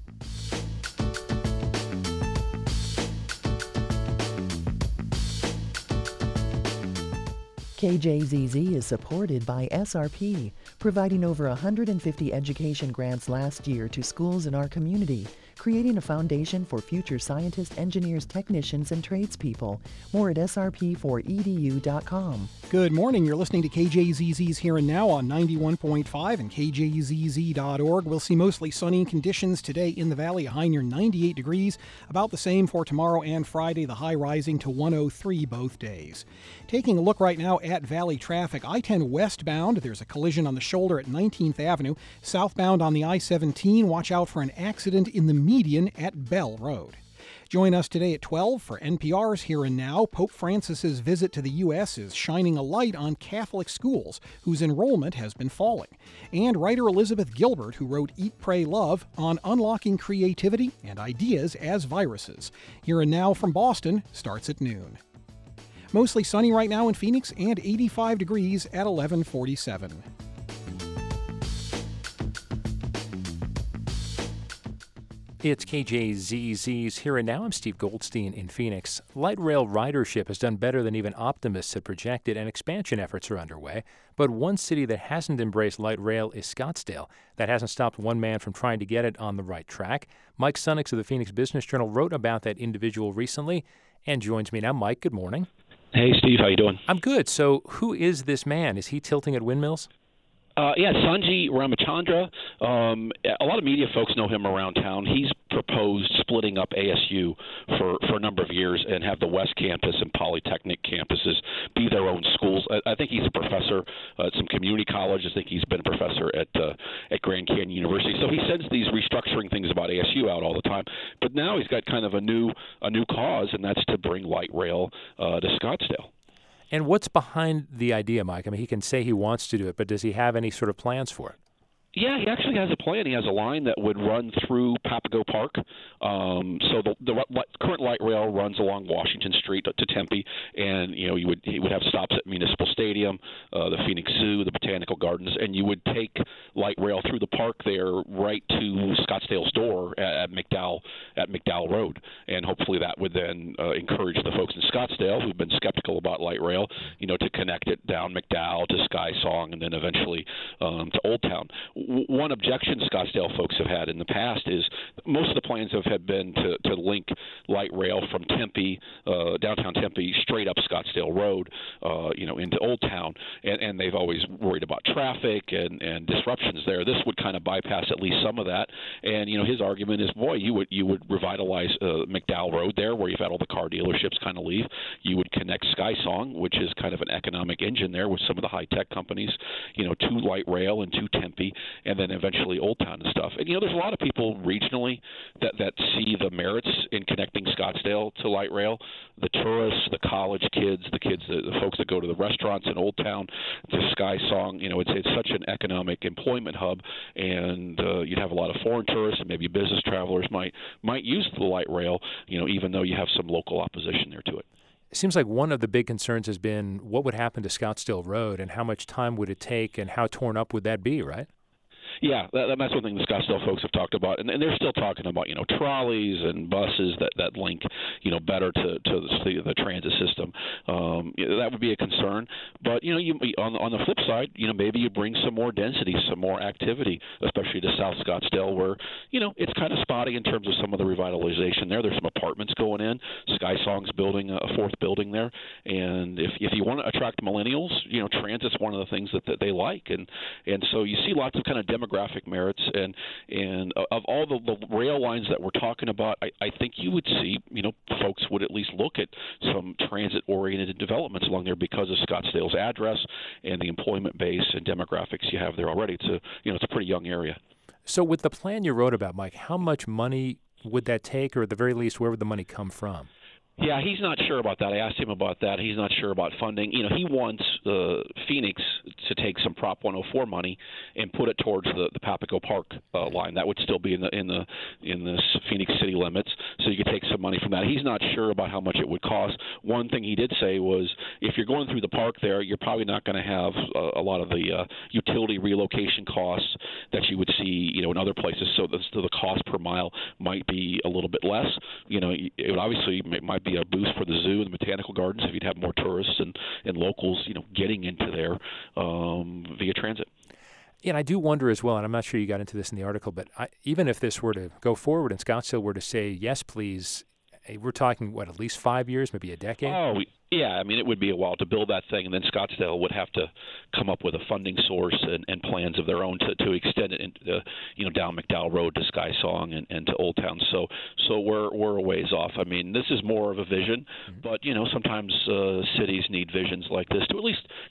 K J Z Z is supported by S R P, providing over one hundred fifty education grants last year to schools in our community, creating a foundation for future scientists, engineers, technicians, and tradespeople. More at S R P four E D U dot com. Good morning. You're listening to K J Z Z's Here and Now on ninety-one point five and K J Z Z dot org. We'll see mostly sunny conditions today in the valley, a high near ninety-eight degrees. About the same for tomorrow and Friday, the high rising to one oh three both days. Taking a look right now at valley traffic, I ten westbound, there's a collision on the shoulder at nineteenth Avenue. Southbound on the I seventeen, watch out for an accident in the median at Bell Road. Join us today at twelve for N P R's Here and Now. Pope Francis's visit to the U S is shining a light on Catholic schools whose enrollment has been falling. And writer Elizabeth Gilbert, who wrote Eat, Pray, Love, on unlocking creativity and ideas as viruses. Here and Now from Boston starts at noon. Mostly sunny right now in Phoenix and eighty-five degrees at eleven forty-seven. It's K J Z Z's Here and Now. I'm Steve Goldstein in Phoenix. Light rail ridership has done better than even optimists had projected, and expansion efforts are underway. But one city that hasn't embraced light rail is Scottsdale. That hasn't stopped one man from trying to get it on the right track. Mike Sunnix of the Phoenix Business Journal wrote about that individual recently and joins me now. Mike, good morning. Hey, Steve. How you doing? I'm good. So who is this man? Is he tilting at windmills? Uh, yeah, Sanjay Ramachandra. Um, a lot of media folks know him around town. He's proposed splitting up A S U for, for a number of years and have the West Campus and Polytechnic campuses be their own schools. I, I think he's a professor at some community colleges. I think he's been a professor at uh, at Grand Canyon University. So he sends these restructuring things about A S U out all the time. But now he's got kind of a new a new cause, and that's to bring light rail uh, to Scottsdale. And what's behind the idea, Mike? I mean, he can say he wants to do it, but does he have any sort of plans for it? Yeah, he actually has a plan. He has a line that would run through Papago Park. Um, so the, the current light rail runs along Washington Street to Tempe, and you know you would he would have stops at Municipal Stadium, uh, the Phoenix Zoo, the Botanical Gardens, and you would take light rail through the park there right to Scottsdale's door at, at McDowell at McDowell Road, and hopefully that would then uh, encourage the folks in Scottsdale who've been skeptical about light rail, you know, to connect it down McDowell to Sky Song and then eventually um, to Old Town. One objection Scottsdale folks have had in the past is most of the plans have had been to, to link light rail from Tempe, uh, downtown Tempe, straight up Scottsdale Road, uh, you know, into Old Town, and, and they've always worried about traffic and, and disruptions there. This would kind of bypass at least some of that, and you know, his argument is, boy, you would you would revitalize uh, McDowell Road there, where you've had all the car dealerships kind of leave. You would connect Sky Song, which is kind of an economic engine there with some of the high tech companies, you know, to light rail and to Tempe, and then eventually Old Town and stuff. And, you know, there's a lot of people regionally that, that see the merits in connecting Scottsdale to light rail. The tourists, the college kids, the kids, the, the folks that go to the restaurants in Old Town, to Sky Song, you know, it's, it's such an economic employment hub, and uh, you'd have a lot of foreign tourists and maybe business travelers might might use the light rail, you know, even though you have some local opposition there to it. It seems like one of the big concerns has been what would happen to Scottsdale Road and how much time would it take and how torn up would that be, right? Yeah, that, that's one thing the Scottsdale folks have talked about, and, and they're still talking about, you know, trolleys and buses that, that link, you know, better to, to the, the transit system. Um, you know, that would be a concern. But, you know, you, on, on the flip side, you know, maybe you bring some more density, some more activity, especially to South Scottsdale, where, you know, it's kind of spotty in terms of some of the revitalization there. There's some apartments going in. Sky Song's building a fourth building there. And if, if you want to attract millennials, you know, transit's one of the things that, that they like. And, and so you see lots of kind of demographic demographic merits, and and of all the, the rail lines that we're talking about, I, I think you would see, you know, folks would at least look at some transit-oriented developments along there because of Scottsdale's address and the employment base and demographics you have there already. It's a, you know, it's a pretty young area. So with the plan you wrote about, Mike, how much money would that take, or at the very least, where would the money come from? Yeah, he's not sure about that. I asked him about that. He's not sure about funding. You know, he wants uh, Phoenix to take some Prop one oh four money and put it towards the, the Papago Park uh, line. That would still be in the in the in the Phoenix city limits, so you could take some money from that. He's not sure about how much it would cost. One thing he did say was, if you're going through the park there, you're probably not going to have a, a lot of the uh, utility relocation costs that you would see, you know, in other places. So the, so the cost per mile might be a little bit less. You know, it would obviously it might be a boost for the zoo and the botanical gardens if you'd have more tourists and, and locals, you know, getting into there um, via transit. Yeah, and I do wonder as well, and I'm not sure you got into this in the article, but I, even if this were to go forward and Scottsdale were to say, yes, please, we're talking, what, at least five years, maybe a decade? Oh, yeah. I mean, it would be a while to build that thing, and then Scottsdale would have to come up with a funding source and, and plans of their own to, to extend it into the, you know, down McDowell Road to Sky Song and, and to Old Town. So, so we're we're a ways off. I mean, this is more of a vision, mm-hmm. but you know, sometimes uh, cities need visions like this to at least to think about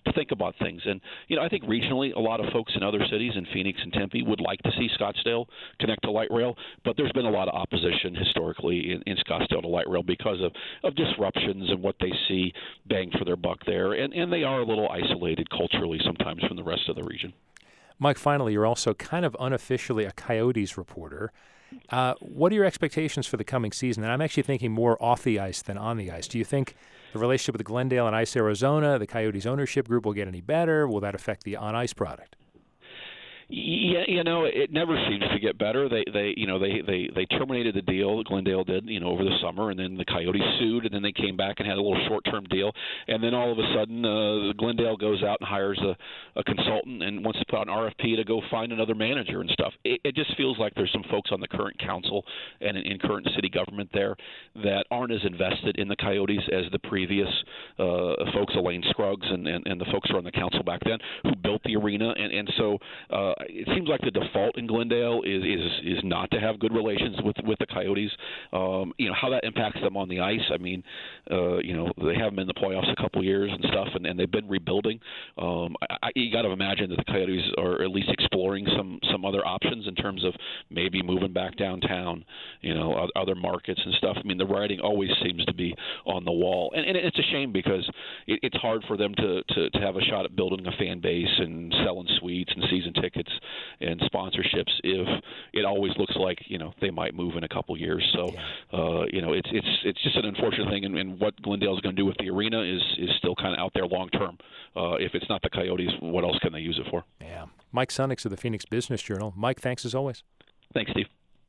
about things. And, you know, I think regionally a lot of folks in other cities in Phoenix and Tempe would like to see Scottsdale connect to light rail, but there's been a lot of opposition historically in, in Scottsdale to light rail because of, of disruptions and what they see bang for their buck there. And, and they are a little isolated culturally sometimes from the rest of the region. Mike, finally, you're also kind of unofficially a Coyotes reporter. Uh, what are your expectations for the coming season? And I'm actually thinking more off the ice than on the ice. Do you think the relationship with Glendale and Ice Arizona, the Coyotes ownership group, will get any better? Will that affect the on-ice product? Yeah, you know, it never seems to get better. They, they, you know, they, they, they terminated the deal. Glendale did, you know, over the summer, and then the Coyotes sued, and then they came back and had a little short-term deal, and then all of a sudden, uh, Glendale goes out and hires a, a consultant and wants to put out an R F P to go find another manager and stuff. It, it just feels like there's some folks on the current council and in, in current city government there that aren't as invested in the Coyotes as the previous uh, folks, Elaine Scruggs and, and, and the folks who were on the council back then, who built the arena, and, and so. Uh, It seems like the default in Glendale is is, is not to have good relations with with the Coyotes. Um, you know, how that impacts them on the ice. I mean, uh, you know, they haven't been in the playoffs a couple of years and stuff, and, and they've been rebuilding. Um, I, I, you got to imagine that the Coyotes are at least exploring some some other options in terms of maybe moving back downtown, you know, other markets and stuff. I mean, the writing always seems to be on the wall, and, and it's a shame because it, it's hard for them to, to, to have a shot at building a fan base and selling suites and season tickets and sponsorships if it always looks like, you know, they might move in a couple years. So, uh, you know, it's it's it's just an unfortunate thing, and, and what Glendale is going to do with the arena is is still kind of out there long term. Uh, if it's not the Coyotes, what else can they use it for? Yeah. Mike Sunnix of the Phoenix Business Journal. Mike, thanks as always. Thanks, Steve.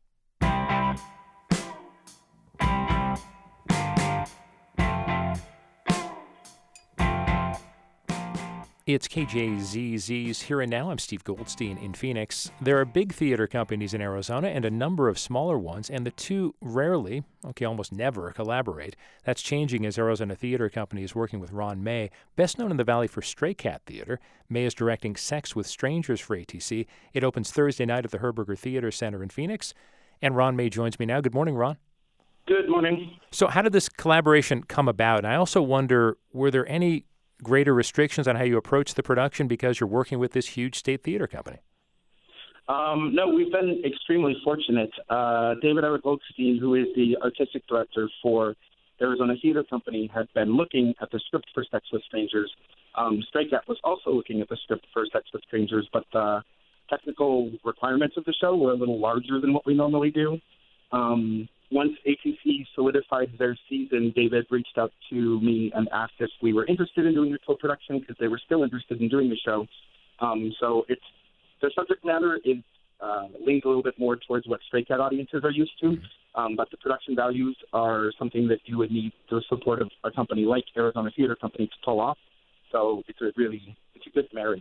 It's K J Z Z's Here and Now. I'm Steve Goldstein in Phoenix. There are big theater companies in Arizona and a number of smaller ones, and the two rarely, okay, almost never, collaborate. That's changing as Arizona Theater Company is working with Ron May, best known in the Valley for Stray Cat Theater. May is directing Sex with Strangers for A T C. It opens Thursday night at the Herberger Theater Center in Phoenix. And Ron May joins me now. Good morning, Ron. Good morning. So how did this collaboration come about? And I also wonder, were there any greater restrictions on how you approach the production because you're working with this huge state theater company? Um, no, we've been extremely fortunate. Uh, David Eric Goldstein, who is the artistic director for Arizona Theater Company, had been looking at the script for Sex with Strangers. Um, Stray Cat was also looking at the script for Sex with Strangers, but the technical requirements of the show were a little larger than what we normally do. Um, Once A T C solidified their season, David reached out to me and asked if we were interested in doing a co-production because they were still interested in doing the show. Um, so it's the subject matter is uh, leans a little bit more towards what Stray Cat audiences are used to, um, but the production values are something that you would need the support of a company like Arizona Theater Company to pull off. So it's a really it's a good marriage.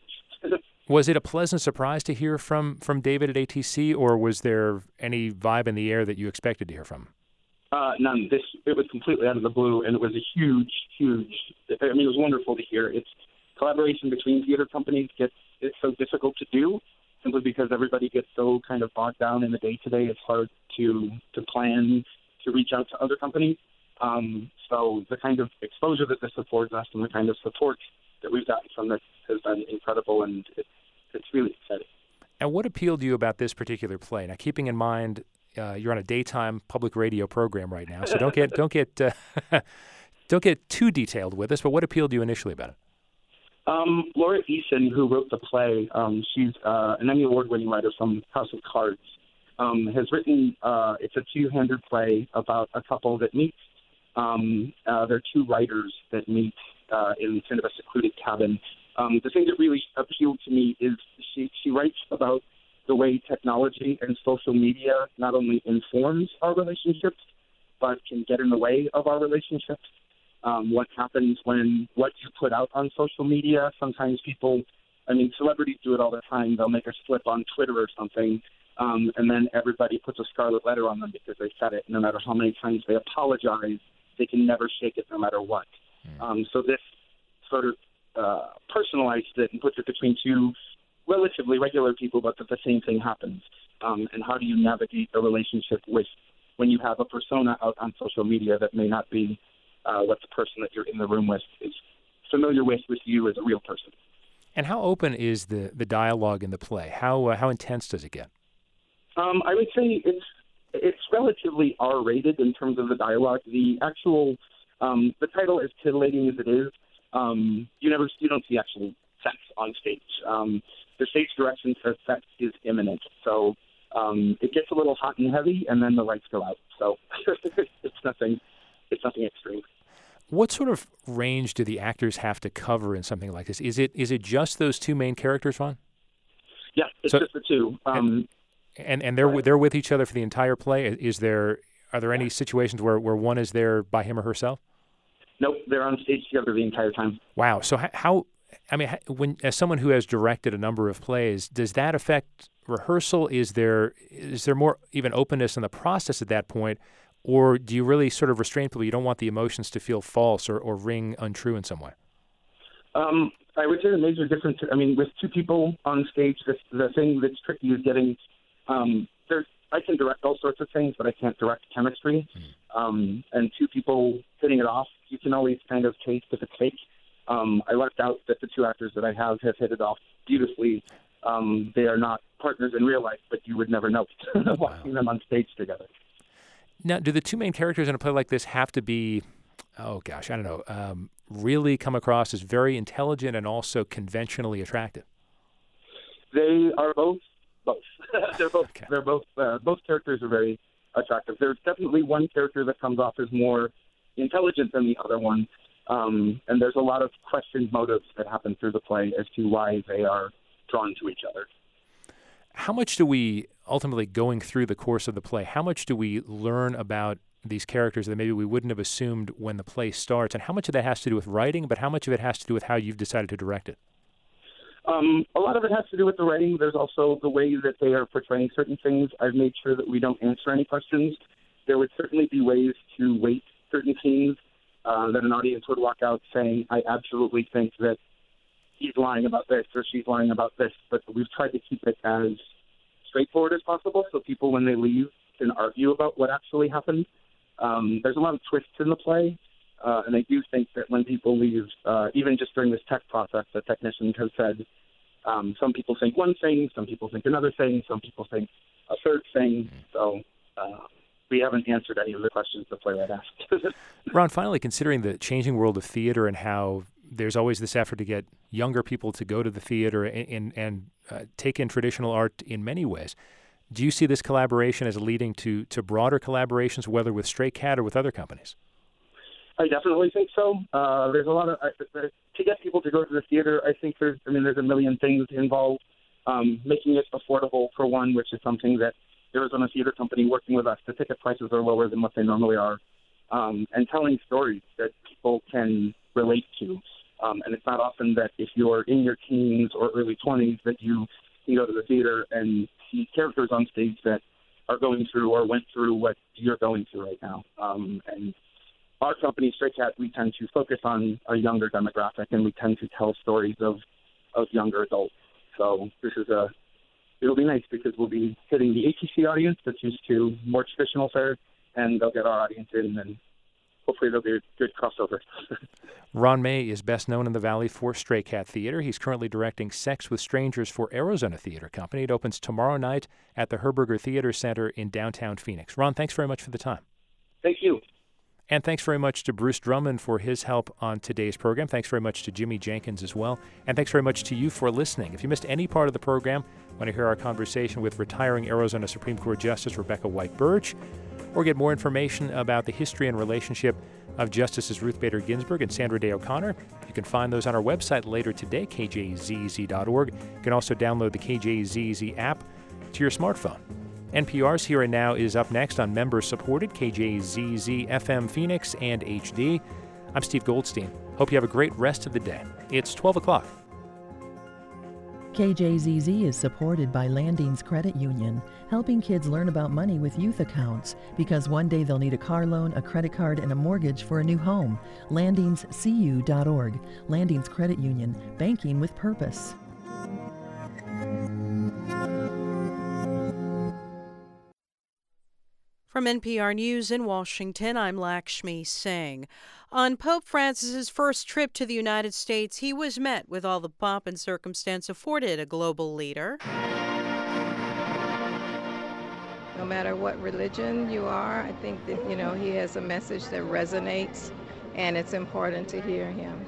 Was it a pleasant surprise to hear from, from David at A T C, or was there any vibe in the air that you expected to hear from? Uh, none. This it was completely out of the blue, and it was a huge, huge. I mean, it was wonderful to hear. It's collaboration between theater companies gets it's so difficult to do simply because everybody gets so kind of bogged down in the day to day. It's hard to to plan to reach out to other companies. Um, so the kind of exposure that this affords us and the kind of support that we've gotten from this has been incredible, and it, it's really exciting. And what appealed to you about this particular play? Now, keeping in mind uh, you're on a daytime public radio program right now, so don't get don't get uh, don't get too detailed with us. But what appealed to you initially about it? Um, Laura Eason, who wrote the play, um, she's uh, an Emmy Award-winning writer from House of Cards, um, has written. Uh, it's a two-handed play about a couple that meets. Um, uh, they're two writers that meet uh, in kind of a secluded cabin. Um, the thing that really appealed to me is she, she writes about the way technology and social media not only informs our relationships, but can get in the way of our relationships. Um, what happens when what you put out on social media, sometimes people, I mean, celebrities do it all the time. They'll make a slip on Twitter or something, um, and then everybody puts a scarlet letter on them because they said it. No matter how many times they apologize, they can never shake it no matter what. Mm. Um, so this sort of uh, personalized it and puts it between two relatively regular people, but that the same thing happens. Um, and how do you navigate a relationship with when you have a persona out on social media that may not be uh, what the person that you're in the room with is familiar with with you as a real person? And how open is the, the dialogue in the play? How uh, how intense does it get? Um, I would say it's it's relatively R-rated in terms of the dialogue. The actual um, the title, as titillating as it is, um, you never you don't see actual sex on stage. Um, the stage direction says sex is imminent, so um, it gets a little hot and heavy, and then the lights go out. So it's nothing it's nothing extreme. What sort of range do the actors have to cover in something like this? Is it is it just those two main characters, Ron? Yeah, it's so, just the two. Um, and, and and they're right. they're with each other for the entire play. Is there are there any situations where, where one is there by him or herself? Nope, they're on stage together the entire time. Wow. So how? I mean, when as someone who has directed a number of plays, does that affect rehearsal? Is there is there more even openness in the process at that point? Or do you really sort of restrain people? You don't want the emotions to feel false or, or ring untrue in some way? Um, I would say the major difference, I mean, with two people on stage, the, the thing that's tricky is getting, um, there's, I can direct all sorts of things, but I can't direct chemistry. Mm. Um, and two people hitting it off, you can always kind of taste if it's fake. Um, I lucked out that the two actors that I have have hit it off beautifully. Um, they are not partners in real life, but you would never know watching them on stage together. Now, do the two main characters in a play like this have to be, oh gosh, I don't know, um, really come across as very intelligent and also conventionally attractive? They are both both. they're both. Okay. They're both. Uh, both characters are very attractive. There's definitely one character that comes off as more intelligent than the other one, um, and there's a lot of questioned motives that happen through the play as to why they are drawn to each other. How much do we, ultimately going through the course of the play, how much do we learn about these characters that maybe we wouldn't have assumed when the play starts? And how much of that has to do with writing, but how much of it has to do with how you've decided to direct it? Um, a lot of it has to do with the writing. There's also the way that they are portraying certain things. I've made sure that we don't answer any questions. There would certainly be ways to weight certain scenes uh, that an audience would walk out saying, I absolutely think that he's lying about this or she's lying about this, but we've tried to keep it as straightforward as possible so people, when they leave, can argue about what actually happened. Um, there's a lot of twists in the play, uh, and I do think that when people leave, uh, even just during this tech process, the technicians have said um, some people think one thing, some people think another thing, some people think a third thing, so uh, we haven't answered any of the questions the playwright asked. Ron, finally, considering the changing world of theater and how there's always this effort to get younger people to go to the theater and, and, and uh, take in traditional art in many ways. Do you see this collaboration as leading to, to broader collaborations, whether with Stray Cat or with other companies? I definitely think so. Uh, there's a lot of, uh, to get people to go to the theater, I think there's, I mean, there's a million things involved. Um, making it affordable, for one, which is something that Arizona Theater Company working with us, the ticket prices are lower than what they normally are, um, and telling stories that people can relate to. Um, and it's not often that if you're in your teens or early twenties that you can go to the theater and see characters on stage that are going through or went through what you're going through right now. Um, and our company, Stray Cat, we tend to focus on a younger demographic, and we tend to tell stories of, of younger adults. So this is a, it'll be nice because we'll be hitting the A T C audience that's used to more traditional fare, and they'll get our audience in, and hopefully there'll be a good crossover. Ron May is best known in the Valley for Stray Cat Theater. He's currently directing Sex with Strangers for Arizona Theater Company. It opens tomorrow night at the Herberger Theater Center in downtown Phoenix. Ron, thanks very much for the time. Thank you. And thanks very much to Bruce Drummond for his help on today's program. Thanks very much to Jimmy Jenkins as well. And thanks very much to you for listening. If you missed any part of the program, want to hear our conversation with retiring Arizona Supreme Court Justice Rebecca White Birch, or get more information about the history and relationship of Justices Ruth Bader Ginsburg and Sandra Day O'Connor, you can find those on our website later today, k j z z dot org. You can also download the K J Z Z app to your smartphone. N P R's Here and Now is up next on member-supported K J Z Z F M Phoenix and H D. I'm Steve Goldstein. Hope you have a great rest of the day. It's twelve o'clock. K J Z Z is supported by Landings Credit Union, helping kids learn about money with youth accounts, because one day they'll need a car loan, a credit card, and a mortgage for a new home. landings c u dot org. Landings Credit Union, banking with purpose. From From N P R News in Washington, I'm Lakshmi Singh. On Pope Francis's first trip to the United States, he was met with all the pomp and circumstance afforded a global leader. No matter what religion you are, I think that, you know, he has a message that resonates, and it's important to hear him.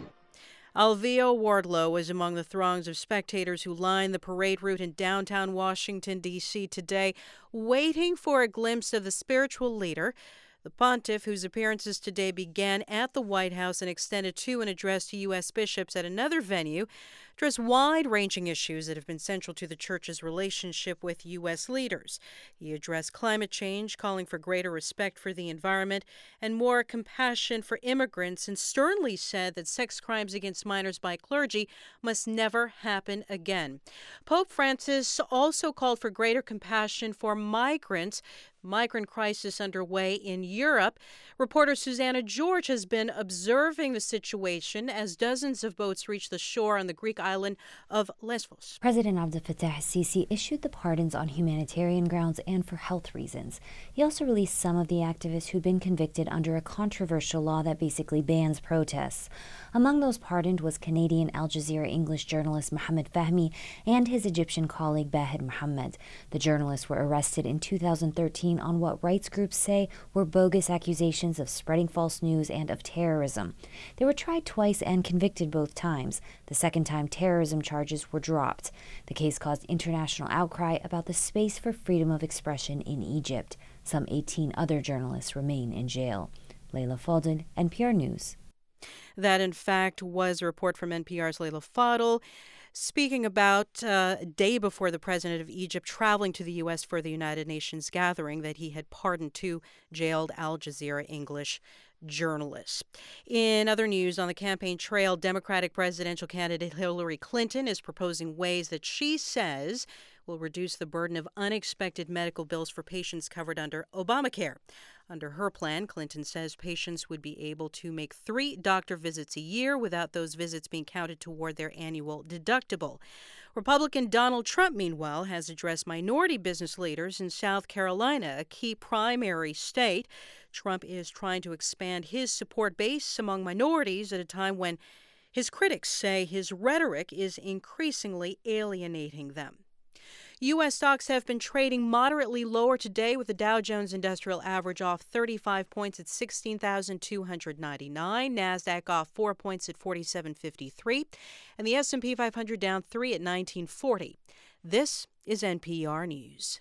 Alveo Wardlow was among the throngs of spectators who lined the parade route in downtown Washington, D C today, waiting for a glimpse of the spiritual leader. The pontiff, whose appearances today began at the White House and extended to an address to U S bishops at another venue, addressed wide-ranging issues that have been central to the church's relationship with U S leaders. He addressed climate change, calling for greater respect for the environment and more compassion for immigrants, and sternly said that sex crimes against minors by clergy must never happen again. Pope Francis also called for greater compassion for migrants. Migrant crisis underway in Europe. Reporter Susanna George has been observing the situation as dozens of boats reach the shore on the Greek island of Lesbos. President Abdel Fattah al-Sisi issued the pardons on humanitarian grounds and for health reasons. He also released some of the activists who'd been convicted under a controversial law that basically bans protests. Among those pardoned was Canadian Al Jazeera English journalist Mohamed Fahmy and his Egyptian colleague Bahed Mohammed. The journalists were arrested in two thousand thirteen on what rights groups say were bogus accusations of spreading false news and of terrorism. They were tried twice and convicted both times. The second time, terrorism charges were dropped. The case caused international outcry about the space for freedom of expression in Egypt. Some eighteen other journalists remain in jail. Leila Fadel, N P R News. That, in fact, was a report from N P R's Leila Fadel, speaking about uh, a day before the president of Egypt traveling to the U S for the United Nations gathering that he had pardoned two jailed Al Jazeera English journalists. In other news, on the campaign trail, Democratic presidential candidate Hillary Clinton is proposing ways that she says will reduce the burden of unexpected medical bills for patients covered under Obamacare. Under her plan, Clinton says patients would be able to make three doctor visits a year without those visits being counted toward their annual deductible. Republican Donald Trump, meanwhile, has addressed minority business leaders in South Carolina, a key primary state. Trump is trying to expand his support base among minorities at a time when his critics say his rhetoric is increasingly alienating them. U S stocks have been trading moderately lower today, with the Dow Jones Industrial Average off thirty-five points at sixteen thousand two hundred ninety-nine, NASDAQ off four points at forty-seven fifty-three, and the S and P five hundred down three at nineteen forty. This is N P R News.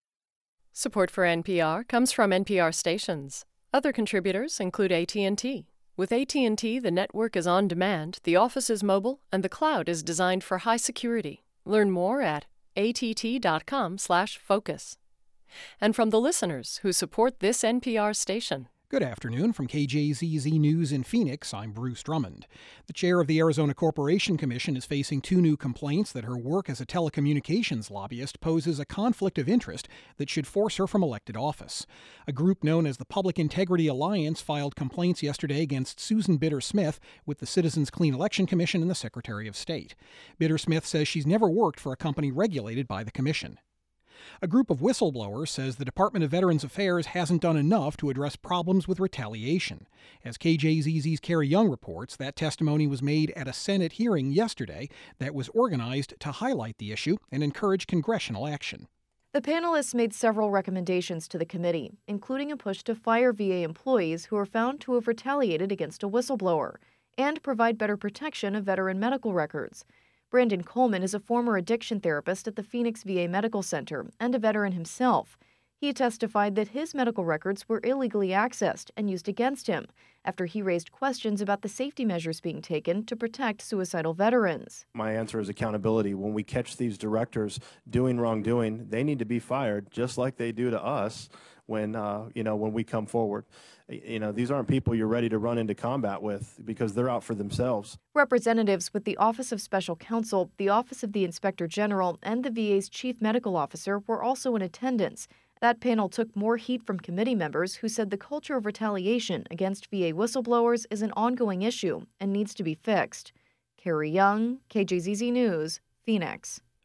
Support for N P R comes from N P R stations. Other contributors include A T and T. With A T and T, the network is on demand, the office is mobile, and the cloud is designed for high security. Learn more at att.com slash focus. And from the listeners who support this N P R station. Good afternoon. From K J Z Z News in Phoenix, I'm Bruce Drummond. The chair of the Arizona Corporation Commission is facing two new complaints that her work as a telecommunications lobbyist poses a conflict of interest that should force her from elected office. A group known as the Public Integrity Alliance filed complaints yesterday against Susan Bitter-Smith with the Citizens Clean Election Commission and the Secretary of State. Bitter-Smith says she's never worked for a company regulated by the commission. A group of whistleblowers says the Department of Veterans Affairs hasn't done enough to address problems with retaliation. As K J Z Z's Carrie Young reports, that testimony was made at a Senate hearing yesterday that was organized to highlight the issue and encourage congressional action. The panelists made several recommendations to the committee, including a push to fire V A employees who are found to have retaliated against a whistleblower and provide better protection of veteran medical records. Brandon Coleman is a former addiction therapist at the Phoenix V A Medical Center and a veteran himself. He testified that his medical records were illegally accessed and used against him after he raised questions about the safety measures being taken to protect suicidal veterans. My answer is accountability. When we catch these directors doing wrongdoing, they need to be fired just like they do to us when, uh, you know, when we come forward. You know, these aren't people you're ready to run into combat with because they're out for themselves. Representatives with the Office of Special Counsel, the Office of the Inspector General, and the V A's Chief Medical Officer were also in attendance. That panel took more heat from committee members who said the culture of retaliation against V A whistleblowers is an ongoing issue and needs to be fixed. Carrie Young, K J Z Z News, Phoenix.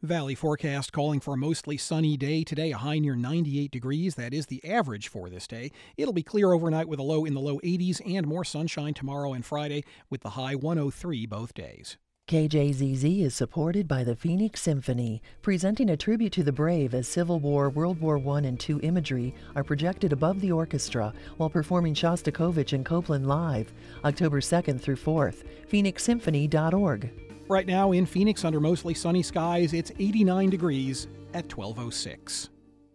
Valley forecast calling for a mostly sunny day today, a high near ninety-eight degrees. That is the average for this day. It'll be clear overnight with a low in the low eighties and more sunshine tomorrow and Friday with the high one oh three both days. K J Z Z is supported by the Phoenix Symphony, presenting a tribute to the brave as Civil War, World War One, and Two imagery are projected above the orchestra while performing Shostakovich and Copland live, October second through fourth. phoenix symphony dot org. Right now in Phoenix, under mostly sunny skies, it's eighty-nine degrees at twelve oh six.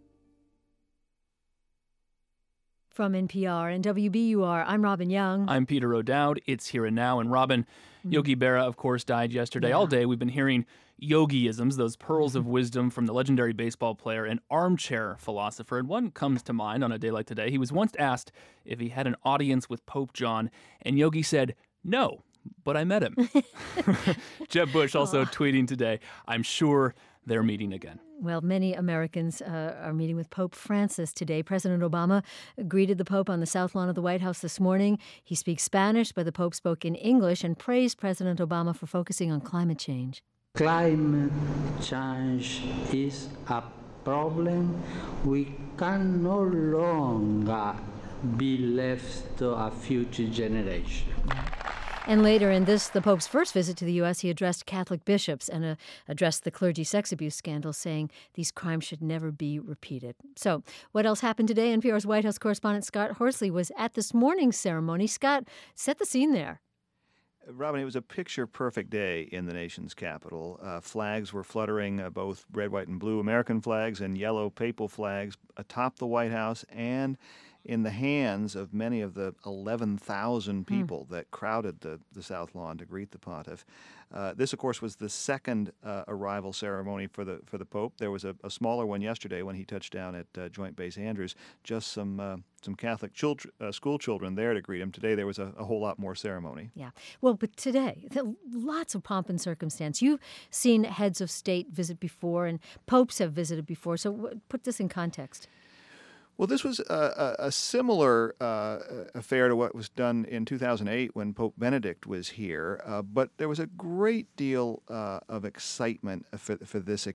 From N P R and W B U R, I'm Robin Young. I'm Peter O'Dowd. It's Here and Now. And Robin, mm-hmm. Yogi Berra, of course, died yesterday. Yeah. All day we've been hearing yogiisms, those pearls of wisdom from the legendary baseball player and armchair philosopher. And one comes to mind on a day like today. He was once asked if he had an audience with Pope John, and Yogi said, no, but I met him. Jeb Bush also tweeting today, I'm sure they're meeting again. Well, many Americans uh, are meeting with Pope Francis today. President Obama greeted the Pope on the South Lawn of the White House this morning. He speaks Spanish, but the Pope spoke in English and praised President Obama for focusing on climate change. Climate change is a problem we can no longer be left to a future generation. And later in this, the Pope's first visit to the U S, he addressed Catholic bishops and uh, addressed the clergy sex abuse scandal, saying these crimes should never be repeated. So what else happened today? N P R's White House correspondent Scott Horsley was at this morning's ceremony. Scott, set the scene there. Robin, it was a picture-perfect day in the nation's capital. Uh, flags were fluttering, uh, both red, white, and blue American flags and yellow papal flags atop the White House and in the hands of many of the eleven thousand people mm. that crowded the, the South Lawn to greet the pontiff. Uh, this, of course, was the second uh, arrival ceremony for the for the Pope. There was a, a smaller one yesterday when he touched down at uh, Joint Base Andrews. Just some uh, some Catholic children, uh, school children there to greet him. Today there was a, a whole lot more ceremony. Yeah. Well, but today, lots of pomp and circumstance. You've seen heads of state visit before, and popes have visited before. So w- put this in context. Well, this was a, a, a similar uh, affair to what was done in two thousand eight when Pope Benedict was here, uh, but there was a great deal uh, of excitement for, for this